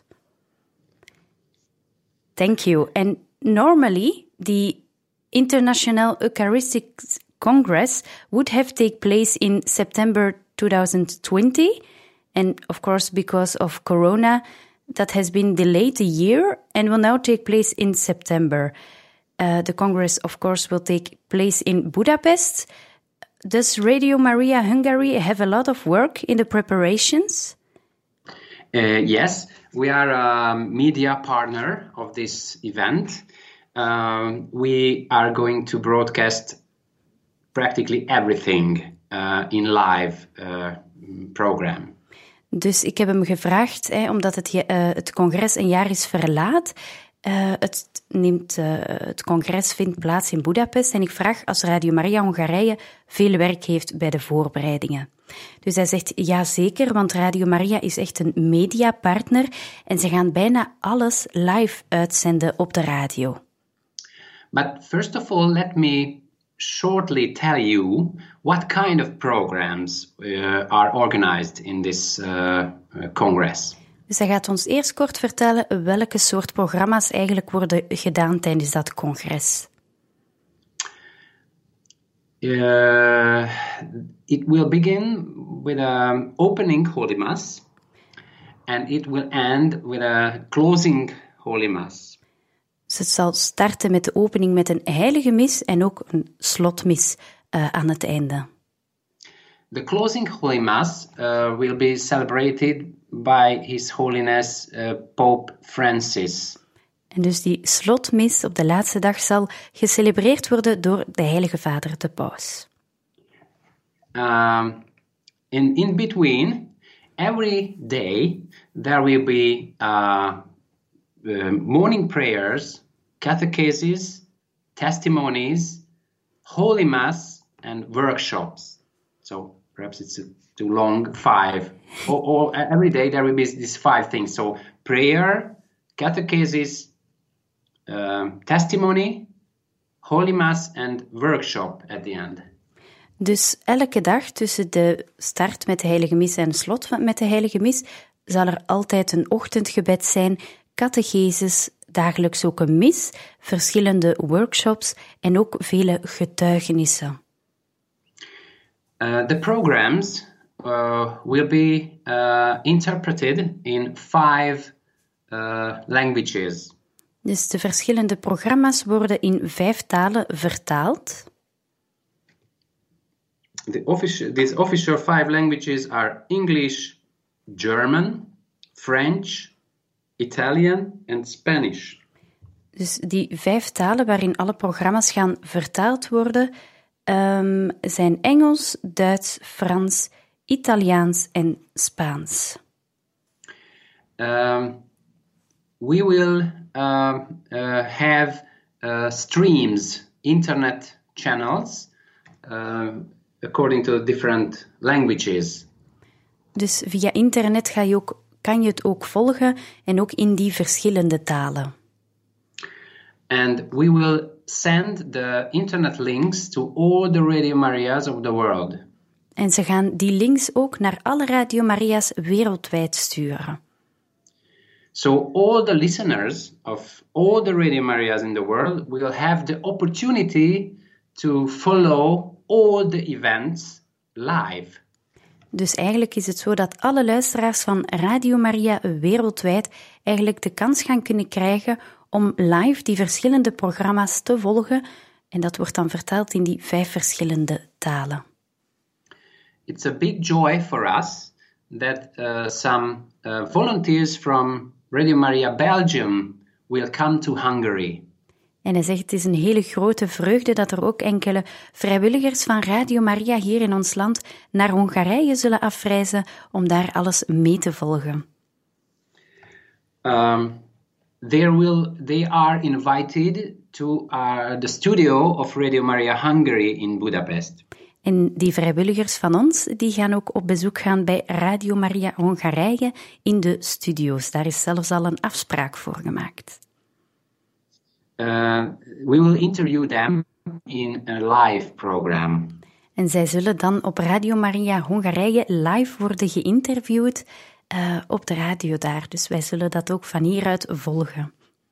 Thank you. And normally, the International Eucharistic Congress would have taken place in September 2020. And of course, because of Corona, that has been delayed a year and will now take place in September. The Congress, of course, will take place in Budapest. Does Radio Maria Hungary have a lot of work in the preparations? Yes, we are a media partner of this event. We are going to broadcast practically everything in live program. Dus ik heb hem gevraagd, omdat het congres een jaar is verlaat. Het congres vindt plaats in Budapest en ik vraag als Radio Maria Hongarije veel werk heeft bij de voorbereidingen. Dus hij zegt ja zeker, want Radio Maria is echt een mediapartner en ze gaan bijna alles live uitzenden op de radio. But first of all, let me shortly tell you what kind of programs are organized in this Congress. Dus hij gaat ons eerst kort vertellen welke soort programma's eigenlijk worden gedaan tijdens dat congres. It will begin with an opening Holy Mass and it will end with a closing Holy Mass. Dus het zal starten met de opening met een heilige mis en ook een slotmis aan het einde. The closing Holy Mass will be celebrated by His Holiness Pope Francis. En dus die slotmis op de laatste dag zal gecelebreerd worden door de Heilige Vader, de Paus. In between, every day there will be morning prayers, catechesis, testimonies, Holy Mass, and workshops. So perhaps it's too long, 5. Or every day there will be these 5 things. So prayer, catechesis, testimony, Holy Mass, and workshop at the end. Dus elke dag tussen de start met de Heilige Mis en slot met de Heilige Mis zal er altijd een ochtendgebed zijn, catechesis, dagelijks ook een mis, verschillende workshops en ook vele getuigenissen. The programs will be interpreted in 5 languages. Dus de verschillende programma's worden in 5 talen vertaald. These official 5 languages are English, German, French, Italian and Spanish. Dus die 5 talen waarin alle programma's gaan vertaald worden zijn Engels, Duits, Frans, Italiaans en Spaans. We will have streams, internet channels, according to different languages. Dus via internet kan je het ook volgen en ook in die verschillende talen. And we will send the internet links to all the Radio Marias of the world. En ze gaan die links ook naar alle Radio Maria's wereldwijd sturen. So all the listeners of all the Radio Marias in the world will have the opportunity to follow all the events live. Dus eigenlijk is het zo dat alle luisteraars van Radio Maria wereldwijd eigenlijk de kans gaan kunnen krijgen om live die verschillende programma's te volgen. En dat wordt dan vertaald in die 5 verschillende talen. It's a big joy for us that some volunteers from Radio Maria Belgium will come to Hungary. En hij zegt, het is een hele grote vreugde dat er ook enkele vrijwilligers van Radio Maria hier in ons land naar Hongarije zullen afreizen om daar alles mee te volgen. They are invited to the studio of Radio Maria Hungary in Budapest. En die vrijwilligers van ons, die gaan ook op bezoek gaan bij Radio Maria Hongarije in de studio's. Daar is zelfs al een afspraak voor gemaakt. We will interview them in a live program. En zij zullen dan op Radio Maria Hongarije live worden geïnterviewd op de radio daar. Dus wij zullen dat ook van hieruit volgen.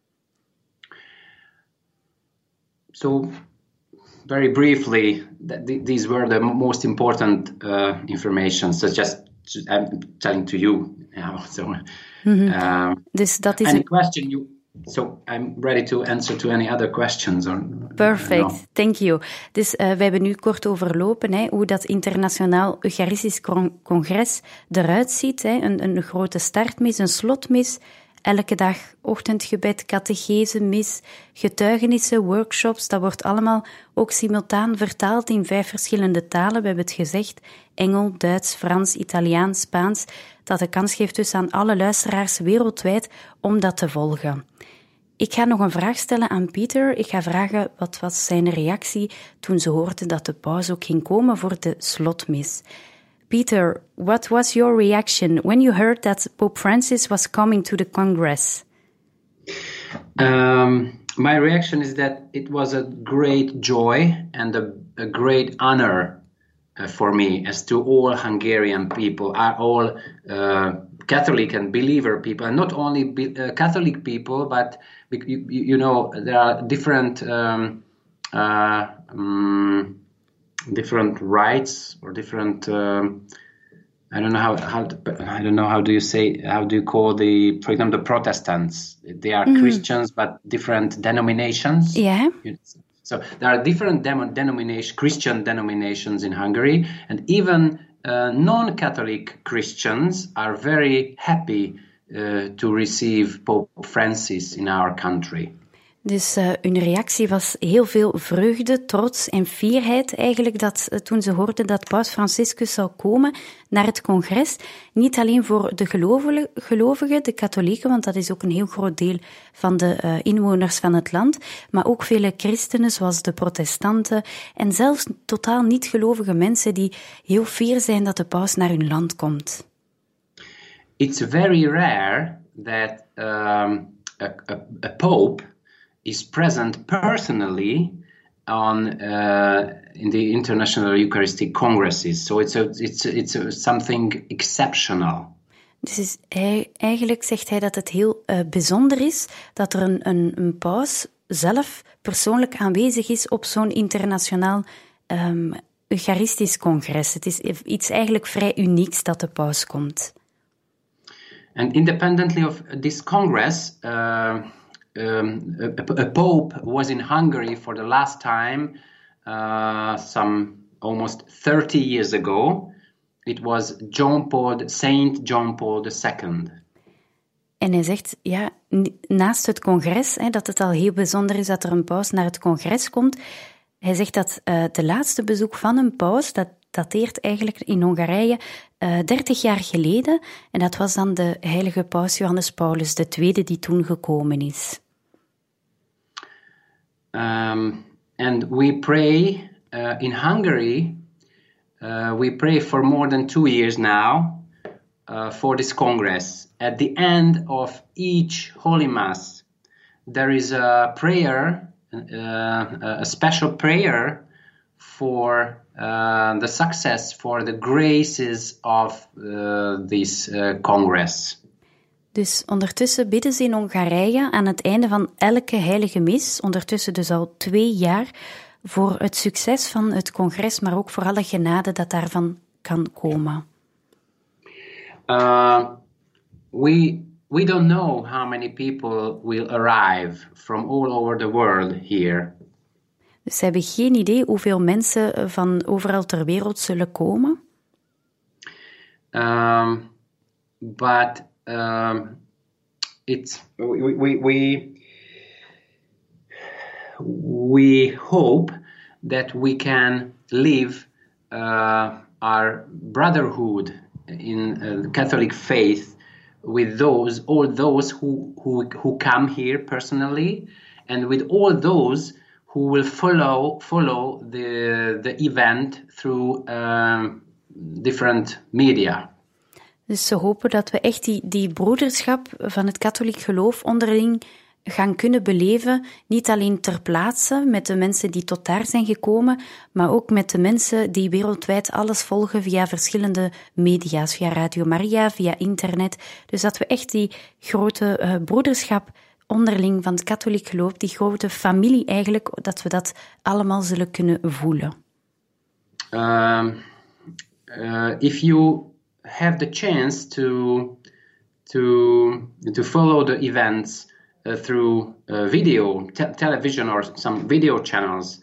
So, very briefly, these were the most important information. So just I'm telling to you now. So, dus dat is any question you. So I'm ready to answer to any other questions. Perfect, thank you. Dus we hebben nu kort overlopen hoe dat internationaal Eucharistisch congres eruit ziet. Een grote startmis, een slotmis, elke dag ochtendgebed, catechese, mis, getuigenissen, workshops. Dat wordt allemaal ook simultaan vertaald in 5 verschillende talen. We hebben het gezegd, Engels, Duits, Frans, Italiaans, Spaans. Dat de kans geeft dus aan alle luisteraars wereldwijd om dat te volgen. Ik ga nog een vraag stellen aan Pieter. Ik ga vragen wat was zijn reactie toen ze hoorden dat de paus ook ging komen voor de slotmis. Peter, what was your reaction when you heard that Pope Francis was coming to the Congress? My reaction is that it was a great joy and a great honor for me, as to all Hungarian people, are all Catholic and believer people, and not only Catholic people, but you know there are different different rights or different. I don't know how do you call for example, the Protestants? They are Christians, but different denominations. Yeah. So there are different Christian denominations in Hungary, and even non-Catholic Christians are very happy to receive Pope Francis in our country. Dus hun reactie was heel veel vreugde, trots en fierheid eigenlijk toen ze hoorden dat Paus Franciscus zou komen naar het congres. Niet alleen voor de gelovigen, de katholieken, want dat is ook een heel groot deel van de inwoners van het land, maar ook vele christenen zoals de protestanten en zelfs totaal niet gelovige mensen die heel fier zijn dat de paus naar hun land komt. It's very rare that a pope is present personally in the international Eucharistic congresses. So it's something exceptional. Dus eigenlijk zegt hij dat het heel bijzonder is dat er een paus zelf persoonlijk aanwezig is op zo'n internationaal Eucharistisch congres. Het is iets eigenlijk vrij unieks dat de paus komt. And independently of this congress, a pope was in Hungary for the last time some almost 30 years ago. It was Saint John Paul II. En hij zegt, ja, naast het congres, dat het al heel bijzonder is dat er een paus naar het congres komt. Hij zegt dat de laatste bezoek van een paus, dat dateert eigenlijk in Hongarije 30 jaar geleden. En dat was dan de heilige paus Johannes Paulus II die toen gekomen is. And we pray in Hungary, we pray for more than 2 years now for this Congress. At the end of each Holy Mass, there is a prayer, a special prayer for the success, for the graces of this Congress. Dus ondertussen bidden ze in Hongarije aan het einde van elke heilige mis, ondertussen dus al 2 jaar, voor het succes van het congres, maar ook voor alle genade dat daarvan kan komen. We don't know how many people will arrive from all over the world here. Dus ze hebben geen idee hoeveel mensen van overal ter wereld zullen komen. But it's we hope that we can live our brotherhood in the Catholic faith with all those who come here personally, and with all those who will follow the event through different media. Dus ze hopen dat we echt die broederschap van het katholiek geloof onderling gaan kunnen beleven, niet alleen ter plaatse met de mensen die tot daar zijn gekomen, maar ook met de mensen die wereldwijd alles volgen via verschillende media's, via Radio Maria, via internet. Dus dat we echt die grote broederschap onderling van het katholiek geloof, die grote familie eigenlijk, dat we dat allemaal zullen kunnen voelen. If you have the chance to follow the events through video, television or some video channels,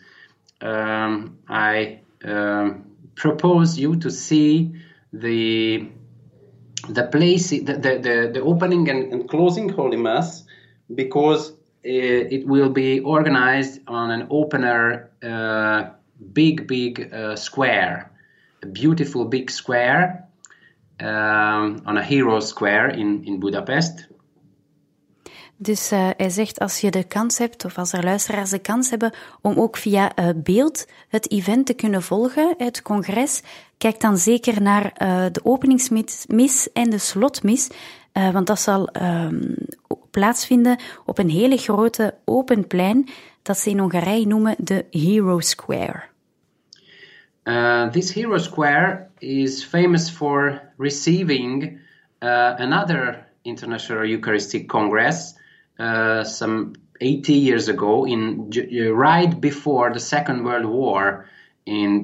I propose you to see the place, the opening and closing Holy Mass, because it will be organized on an opener big square, a beautiful big square, on a hero square in Budapest. Dus hij zegt, als je de kans hebt, of als er luisteraars de kans hebben, om ook via beeld het event te kunnen volgen, het congres, kijk dan zeker naar de openingsmis en de slotmis, want dat zal plaatsvinden op een hele grote open plein, dat ze in Hongarije noemen de Hero Square. This Hero Square is famous for receiving another International Eucharistic Congress some 80 years ago, right before the Second World War, in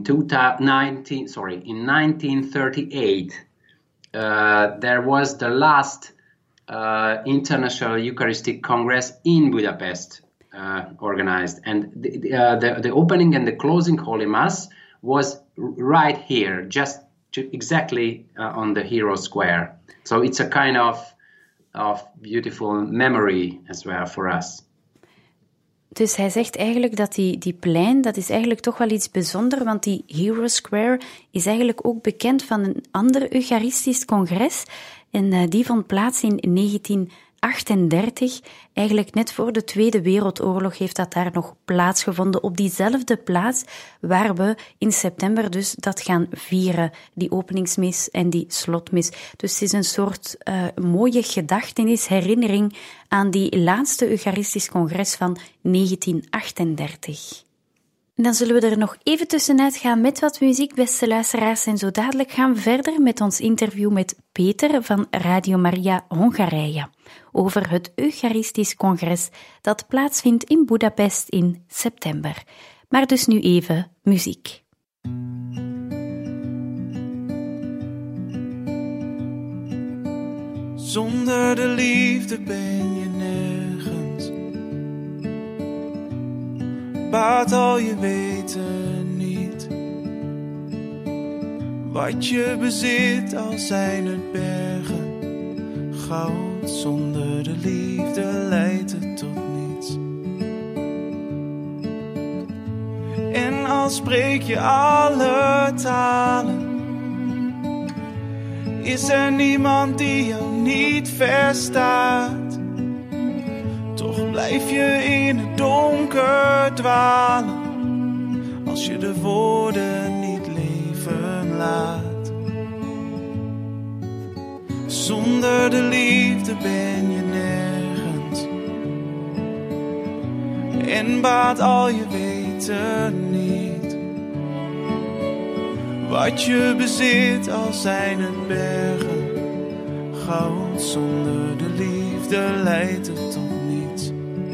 1938. There was the last International Eucharistic Congress in Budapest organized, and the opening and the closing Holy Mass was right here, just exactly on the Hero Square. So it's a kind of beautiful memory as well for us. Dus hij zegt eigenlijk dat die plein, dat is eigenlijk toch wel iets bijzonders, want die Hero Square is eigenlijk ook bekend van een ander Eucharistisch congres. En die vond plaats in 1938. Eigenlijk net voor de Tweede Wereldoorlog heeft dat daar nog plaatsgevonden, op diezelfde plaats waar we in september dus dat gaan vieren, die openingsmis en die slotmis. Dus het is een soort mooie gedachtenis, herinnering aan die laatste Eucharistisch congres van 1938. En dan zullen we er nog even tussenuit gaan met wat muziek, beste luisteraars. En zo dadelijk gaan we verder met ons interview met Peter van Radio Maria Hongarije over het Eucharistisch congres dat plaatsvindt in Budapest in september. Maar dus nu even muziek. Zonder de liefde ben je nergens. Baat al je weten niet. Wat je bezit, al zijn het bergen. Goud zonder de liefde leidt het tot niets. En al spreek je alle talen, is er niemand die jou niet verstaat. Toch blijf je in het donker dwalen, als je de woorden niet leven laat. Zonder de liefde ben je nergens. En baat al je weten niet. Wat je bezit, al zijn het bergen. goud. Zonder de liefde leidt het tot niets.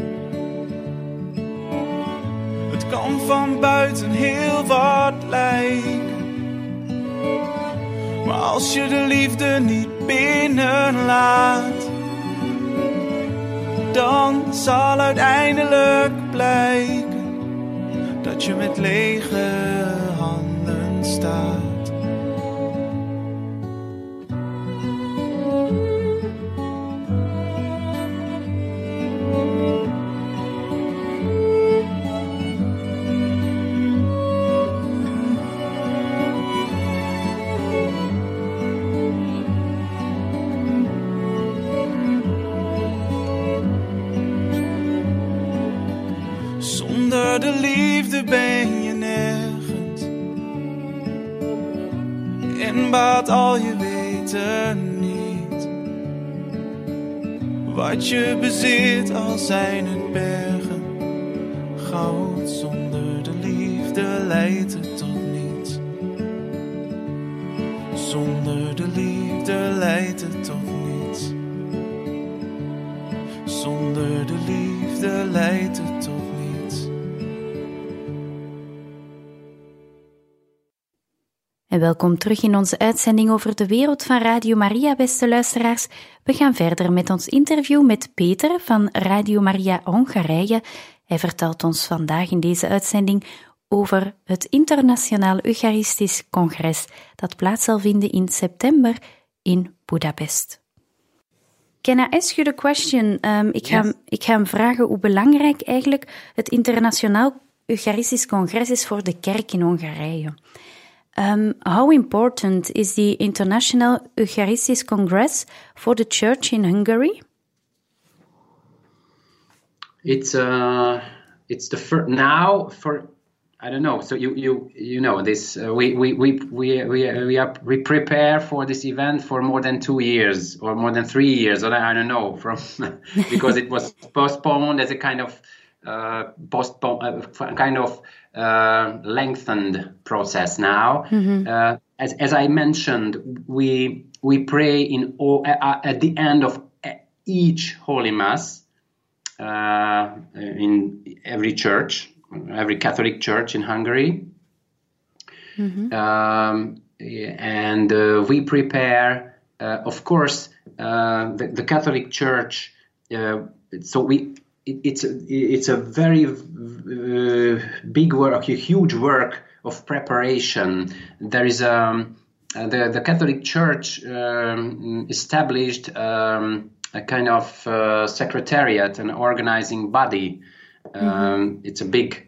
Het kan van buiten heel wat lijken, maar als je de liefde niet binnenlaat, dan zal uiteindelijk blijken dat je met lege handen staat. Zonder de liefde ben je nergens en baat al je weten niet. Wat je bezit, al zijn het bergen goud. Zonder de liefde leidt het tot niets. Zonder de liefde leidt het tot niets. Zonder de liefde leidt het tot niets. En welkom terug in onze uitzending over de wereld van Radio Maria, beste luisteraars. We gaan verder met ons interview met Peter van Radio Maria Hongarije. Hij vertelt ons vandaag in deze uitzending over het Internationaal Eucharistisch Congres dat plaats zal vinden in september in Budapest. Can I ask you the question? Ik ga hem vragen hoe belangrijk eigenlijk het Internationaal Eucharistisch Congres is voor de kerk in Hongarije. How important is the International Eucharistic Congress for the Church in Hungary? It's the first now for, I don't know. So you know this. We prepare for this event for more than 2 years or more than 3 years. Or I don't know because it was postponed as a kind of lengthened process now. Mm-hmm. As I mentioned, we pray at the end of each Holy Mass in every church, every Catholic church in Hungary. Mm-hmm. And we prepare, of course, the Catholic Church. It's a very big work, a huge work of preparation. There is the Catholic Church established a kind of secretariat, an organizing body. Mm-hmm. It's a big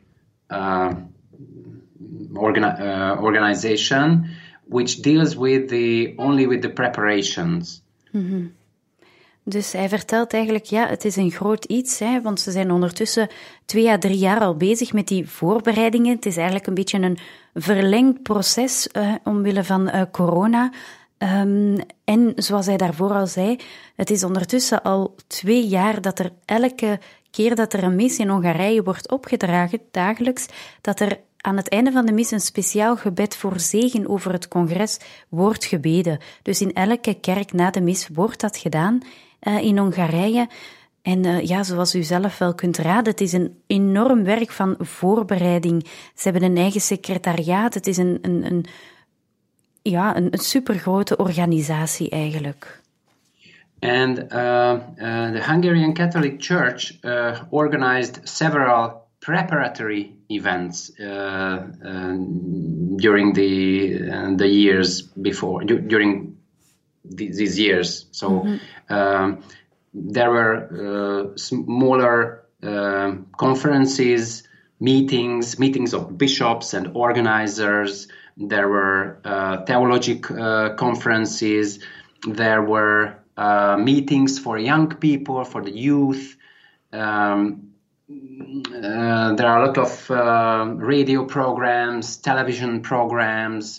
organization which deals only with the preparations. Mm-hmm. Dus hij vertelt eigenlijk, het is een groot iets, want ze zijn ondertussen 2 à 3 jaar al bezig met die voorbereidingen. Het is eigenlijk een beetje een verlengd proces omwille van corona. En zoals hij daarvoor al zei, het is ondertussen al 2 jaar dat er elke keer dat er een mis in Hongarije wordt opgedragen, dagelijks, dat er aan het einde van de mis een speciaal gebed voor zegen over het congres wordt gebeden. Dus in elke kerk na de mis wordt dat gedaan in Hongarije. En zoals u zelf wel kunt raden, het is een enorm werk van voorbereiding. Ze hebben een eigen secretariaat. Het is een supergrote organisatie eigenlijk. And the Hungarian Catholic Church organized several preparatory events during the years before, during these years. So mm-hmm. There were smaller conferences, meetings of bishops and organizers. There were theological conferences. There were meetings for young people, for the youth. There are a lot of radio programs, television programs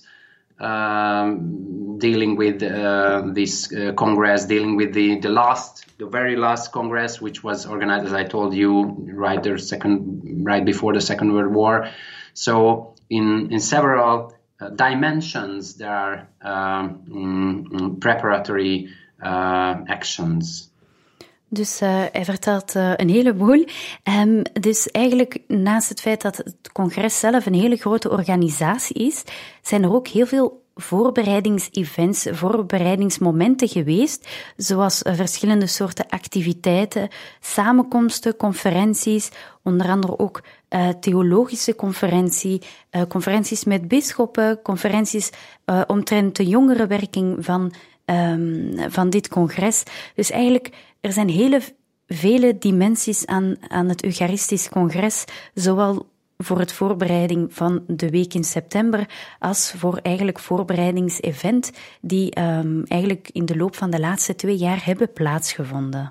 dealing with this Congress, dealing with the very last Congress, which was organized, as I told you, right before the Second World War. So in several dimensions, there are preparatory actions. Dus hij vertelt een heleboel. Dus eigenlijk, naast het feit dat het congres zelf een hele grote organisatie is, zijn er ook heel veel voorbereidingsevents, voorbereidingsmomenten geweest, zoals verschillende soorten activiteiten, samenkomsten, conferenties, onder andere ook theologische conferenties met bisschoppen, conferenties omtrent de jongerenwerking van dit congres. Dus eigenlijk, er zijn vele dimensies aan het Eucharistisch Congres, zowel voor het voorbereiding van de week in september, als voor eigenlijk voorbereidingsevent die eigenlijk in de loop van de laatste 2 jaar hebben plaatsgevonden.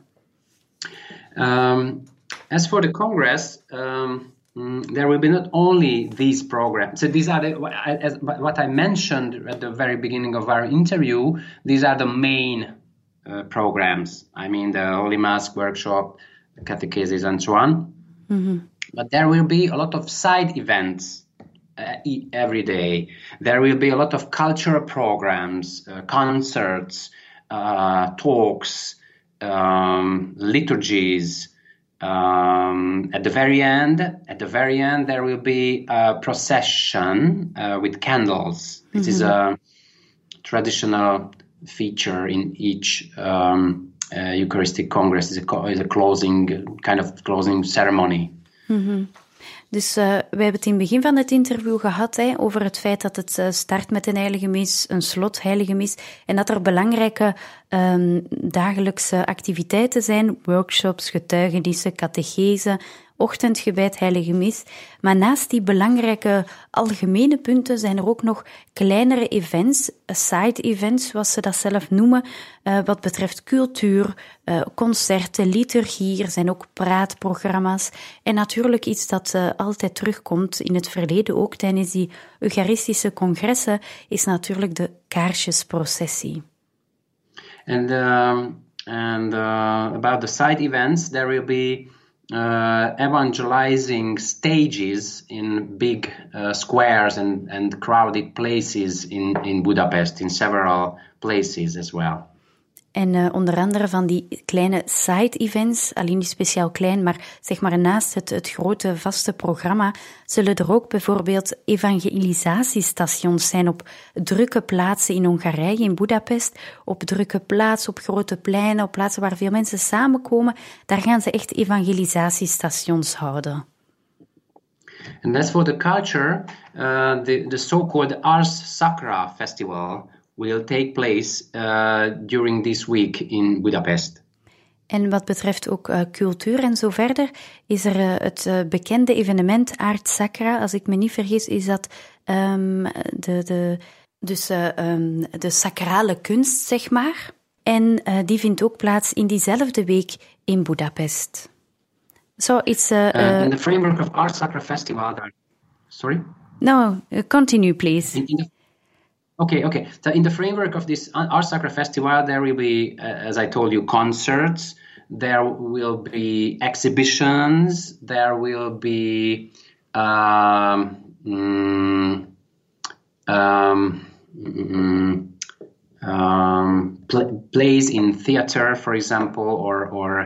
As for the Congress, there will be not only these programs. So these are what I mentioned at the very beginning of our interview. These are the main programs. I mean, the Holy Mass workshop, the catechesis, and so on. Mm-hmm. But there will be a lot of side events every day. There will be a lot of cultural programs, concerts, talks, liturgies. At the very end, there will be a procession with candles. Mm-hmm. It is a traditional feature in each Eucharistic Congress. Is a closing ceremony. Mm-hmm. Dus wij hebben het in het begin van het interview gehad over het feit dat het start met een heilige mis, een slotheilige mis, en dat er belangrijke dagelijkse activiteiten zijn, workshops, getuigenissen, catechese, ochtendgebed, heilige mis. Maar naast die belangrijke algemene punten zijn er ook nog kleinere events, side-events, zoals ze dat zelf noemen, wat betreft cultuur, concerten, liturgie. Er zijn ook praatprogramma's. En natuurlijk iets dat altijd terugkomt in het verleden, ook tijdens die Eucharistische congressen, is natuurlijk de kaarsjesprocessie. And about the side events, there will be evangelizing stages in big squares and crowded places in Budapest, in several places as well. En onder andere van die kleine side-events, alleen niet speciaal klein, maar zeg maar naast het grote vaste programma, zullen er ook bijvoorbeeld evangelisatiestations zijn op drukke plaatsen in Hongarije, in Budapest, op drukke plaatsen, op grote pleinen, op plaatsen waar veel mensen samenkomen. Daar gaan ze echt evangelisatiestations houden. And as for the culture, the so-called Ars Sacra Festival will take place during this week in Budapest. En wat betreft ook cultuur en zo verder, is er het bekende evenement Ars Sacra, als ik me niet vergis, is dat de sacrale kunst, zeg maar. En die vindt ook plaats in diezelfde week in Budapest. So it's in the framework of Ars Sacra Festival. Sorry? No, continue, please. Okay. So in the framework of this Ars Sacra Festival, there will be, as I told you, concerts. There will be exhibitions. There will be plays in theater, for example, or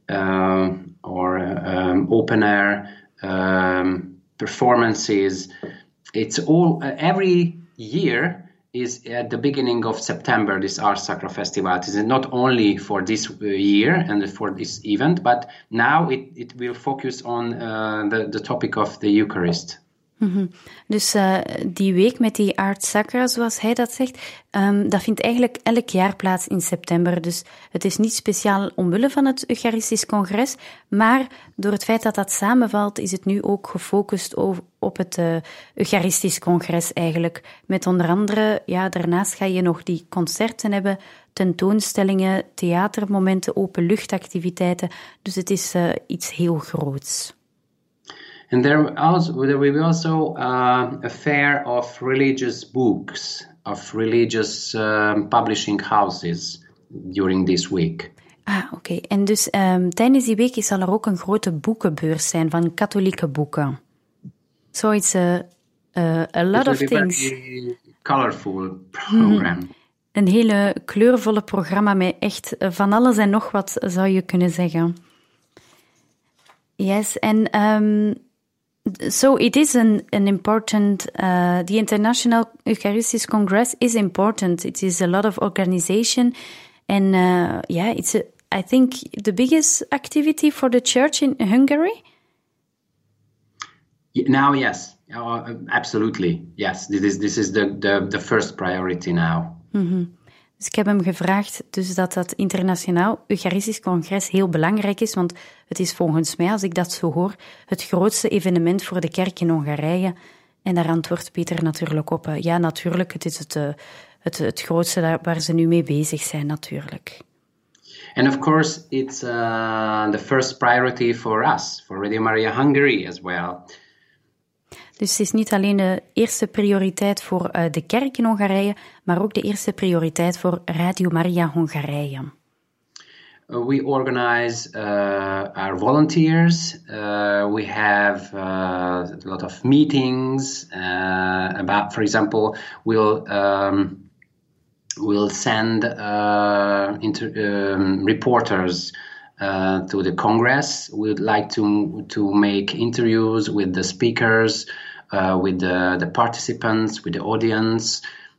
open air performances. It's all every year is at the beginning of September, this Ars Sacra Festival. It is not only for this year and for this event, but now it will focus on the topic of the Eucharist. Mm-hmm. Dus die week met die Ars Sacra, zoals hij dat zegt, dat vindt eigenlijk elk jaar plaats in september. Dus het is niet speciaal omwille van het Eucharistisch Congres, maar door het feit dat dat samenvalt, is het nu ook gefocust op het Eucharistisch Congres eigenlijk. Met onder andere, daarnaast ga je nog die concerten hebben, tentoonstellingen, theatermomenten, openluchtactiviteiten. Dus het is iets heel groots. And there will be also a fair of religious books, of religious publishing houses during this week. Oké. En dus tijdens die week zal er ook een grote boekenbeurs zijn van katholieke boeken. So it's a lot of things. Very colorful program. Een hele kleurvolle programma met echt van alles en nog wat, zou je kunnen zeggen. Yes, and so it is an important, the International Eucharistic Congress is important. It is a lot of organization, and it's I think the biggest activity for the church in Hungary. Now, yes, absolutely, yes. This is the first priority now. Mm-hmm. Dus ik heb hem gevraagd dus dat internationaal Eucharistisch Congres heel belangrijk is, want het is volgens mij, als ik dat zo hoor, het grootste evenement voor de kerk in Hongarije. En daar antwoordt Peter natuurlijk op. Ja, natuurlijk, het is het grootste waar ze nu mee bezig zijn, natuurlijk. And of course, it's the first priority for us, for Radio Maria Hungary as well. Dus het is niet alleen de eerste prioriteit voor de kerk in Hongarije, maar ook de eerste prioriteit voor Radio Maria Hongarije. We organize our volunteers. We have a lot of meetings about, for example, we'll send reporters to the Congress. We'd like to make interviews with the speakers, with the participants, with the audience.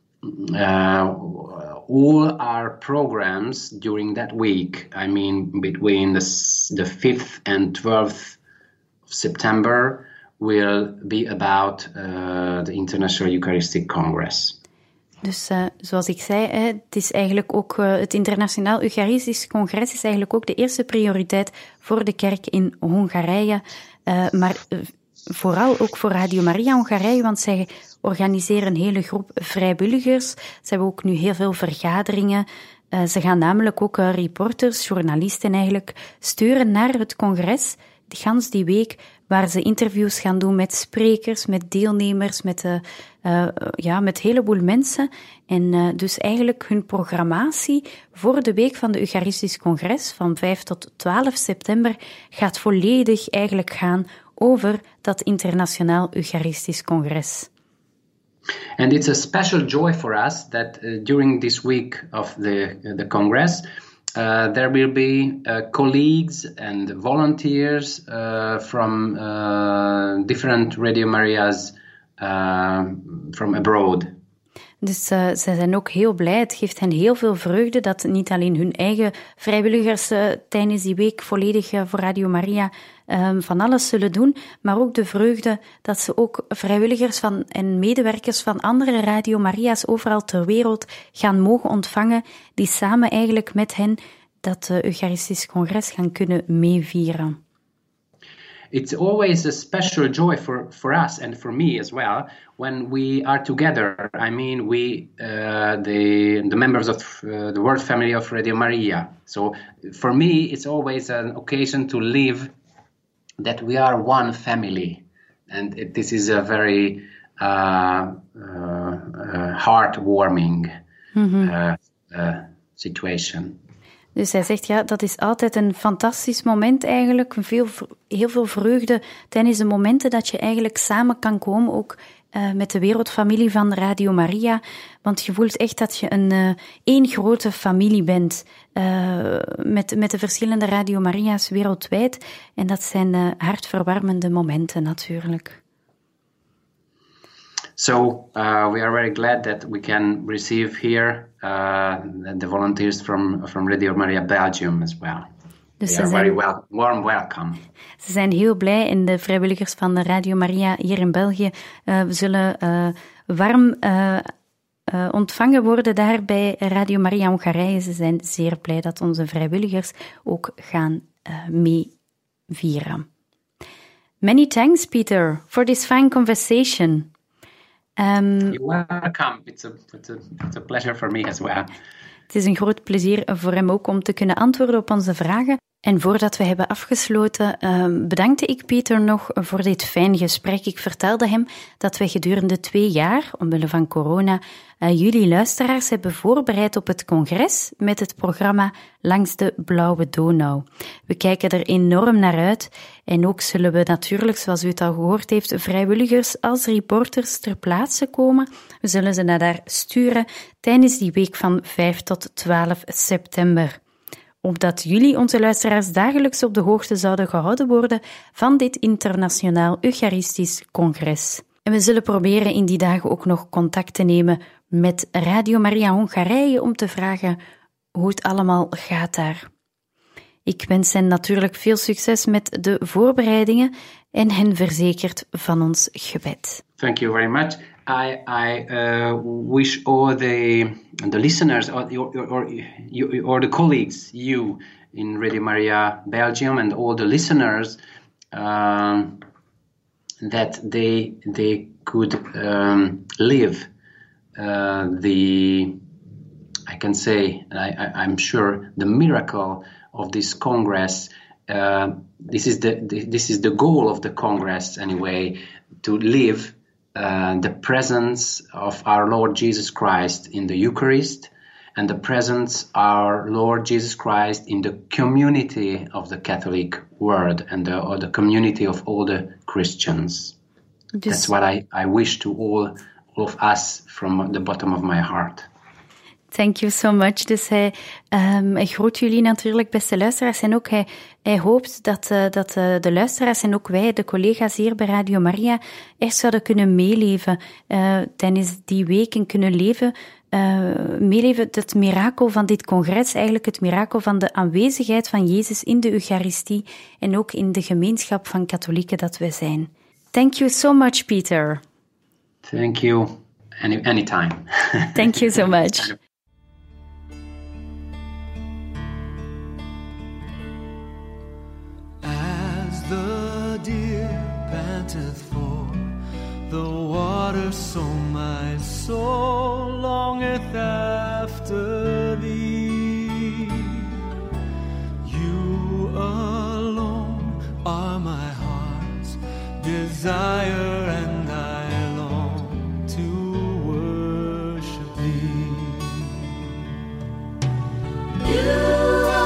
All our programs during that week, I mean between the 5th and 12th of September, will be about the International Eucharistic Congress. Dus zoals ik zei, het is eigenlijk ook het Internationaal Eucharistisch Congres is eigenlijk ook de eerste prioriteit voor de kerk in Hongarije, maar vooral ook voor Radio Maria Hongarije, want zij organiseren een hele groep vrijwilligers. Ze hebben ook nu heel veel vergaderingen. Ze gaan namelijk ook reporters, journalisten eigenlijk, sturen naar het congres, gans die week, waar ze interviews gaan doen met sprekers, met deelnemers, met een heleboel mensen. En dus eigenlijk hun programmatie voor de week van de Eucharistisch Congres van 5 tot 12 september gaat volledig eigenlijk gaan over dat Internationaal Eucharistisch Congres. And it's a special joy for us that during this week of the Congress, there will be colleagues and volunteers from different Radio Marias from abroad. Dus zij zijn ook heel blij. Het geeft hen heel veel vreugde dat niet alleen hun eigen vrijwilligers tijdens die week volledig voor Radio Maria van alles zullen doen, maar ook de vreugde dat ze ook vrijwilligers en medewerkers van andere Radio Maria's overal ter wereld gaan mogen ontvangen, die samen eigenlijk met hen dat Eucharistisch Congres gaan kunnen meevieren. It's always a special joy for us and for me as well when we are together. I mean, we, the members of the World Family of Radio Maria. So for me, it's always an occasion to live that we are one family. And this is a very heartwarming situation. Dus hij zegt, ja, dat is altijd een fantastisch moment eigenlijk. Heel veel vreugde tijdens de momenten dat je eigenlijk samen kan komen, ook met de wereldfamilie van Radio Maria. Want je voelt echt dat je één grote familie bent met de verschillende Radio Maria's wereldwijd. En dat zijn hartverwarmende momenten natuurlijk. So we are very glad that we can receive here the volunteers from Radio Maria Belgium as well. Dus they are very warm welcome. Ze zijn heel blij en de vrijwilligers van de Radio Maria hier in België zullen warm ontvangen worden daar bij Radio Maria Hongarije. Ze zijn zeer blij dat onze vrijwilligers ook gaan meevieren. Many thanks, Peter, for this fine conversation. You're welcome. It's a pleasure for me as well. Het is een groot plezier voor hem ook om te kunnen antwoorden op onze vragen. En voordat we hebben afgesloten, bedankte ik Pieter nog voor dit fijn gesprek. Ik vertelde hem dat we gedurende 2 jaar, omwille van corona, jullie luisteraars hebben voorbereid op het congres met het programma Langs de Blauwe Donau. We kijken er enorm naar uit en ook zullen we natuurlijk, zoals u het al gehoord heeft, vrijwilligers als reporters ter plaatse komen. We zullen ze naar daar sturen tijdens die week van 5 tot 12 september. Opdat jullie, onze luisteraars, dagelijks op de hoogte zouden gehouden worden van dit internationaal Eucharistisch congres. En we zullen proberen in die dagen ook nog contact te nemen met Radio Maria Hongarije om te vragen hoe het allemaal gaat daar. Ik wens hen natuurlijk veel succes met de voorbereidingen en hen verzekerd van ons gebed. Thank you very much. I wish all the listeners or the colleagues, you in Radio Maria Belgium, and all the listeners that they could live I'm sure the miracle of this Congress. This is the goal of the Congress anyway, to live the presence of our Lord Jesus Christ in the Eucharist, and the presence of our Lord Jesus Christ in the community of the Catholic world and the community of all the Christians. That's what I wish to all of us from the bottom of my heart. Thank you so much. Dus hij groet jullie natuurlijk, beste luisteraars. En ook hij hoopt dat de luisteraars en ook wij, de collega's hier bij Radio Maria, echt zouden kunnen meeleven tijdens die week en kunnen meeleven het mirakel van dit congres, eigenlijk het mirakel van de aanwezigheid van Jezus in de Eucharistie en ook in de gemeenschap van katholieken dat wij zijn. Thank you so much, Peter. Thank you. Anytime. Thank you so much. The deer panteth for the water, so my soul longeth after thee. You alone are my heart's desire, and I long to worship thee. You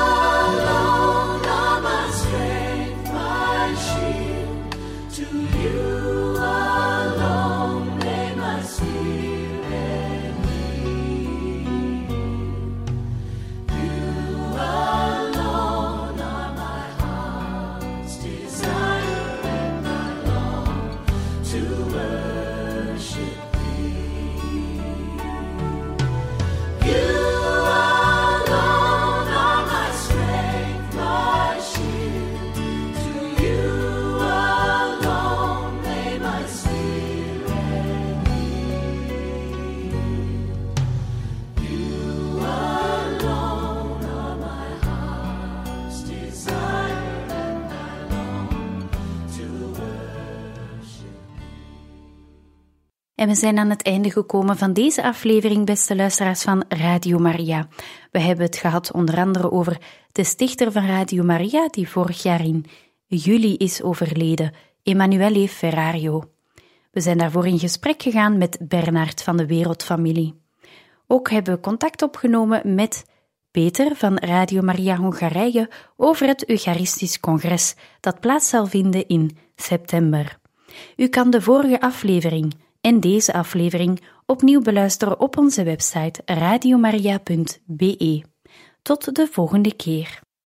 En we zijn aan het einde gekomen van deze aflevering, beste luisteraars van Radio Maria. We hebben het gehad onder andere over de stichter van Radio Maria, die vorig jaar in juli is overleden, Emanuele Ferrario. We zijn daarvoor in gesprek gegaan met Bernard van de Wereldfamilie. Ook hebben we contact opgenomen met Peter van Radio Maria Hongarije over het Eucharistisch congres dat plaats zal vinden in september. U kan de vorige aflevering en deze aflevering opnieuw beluisteren op onze website radiomaria.be. Tot de volgende keer.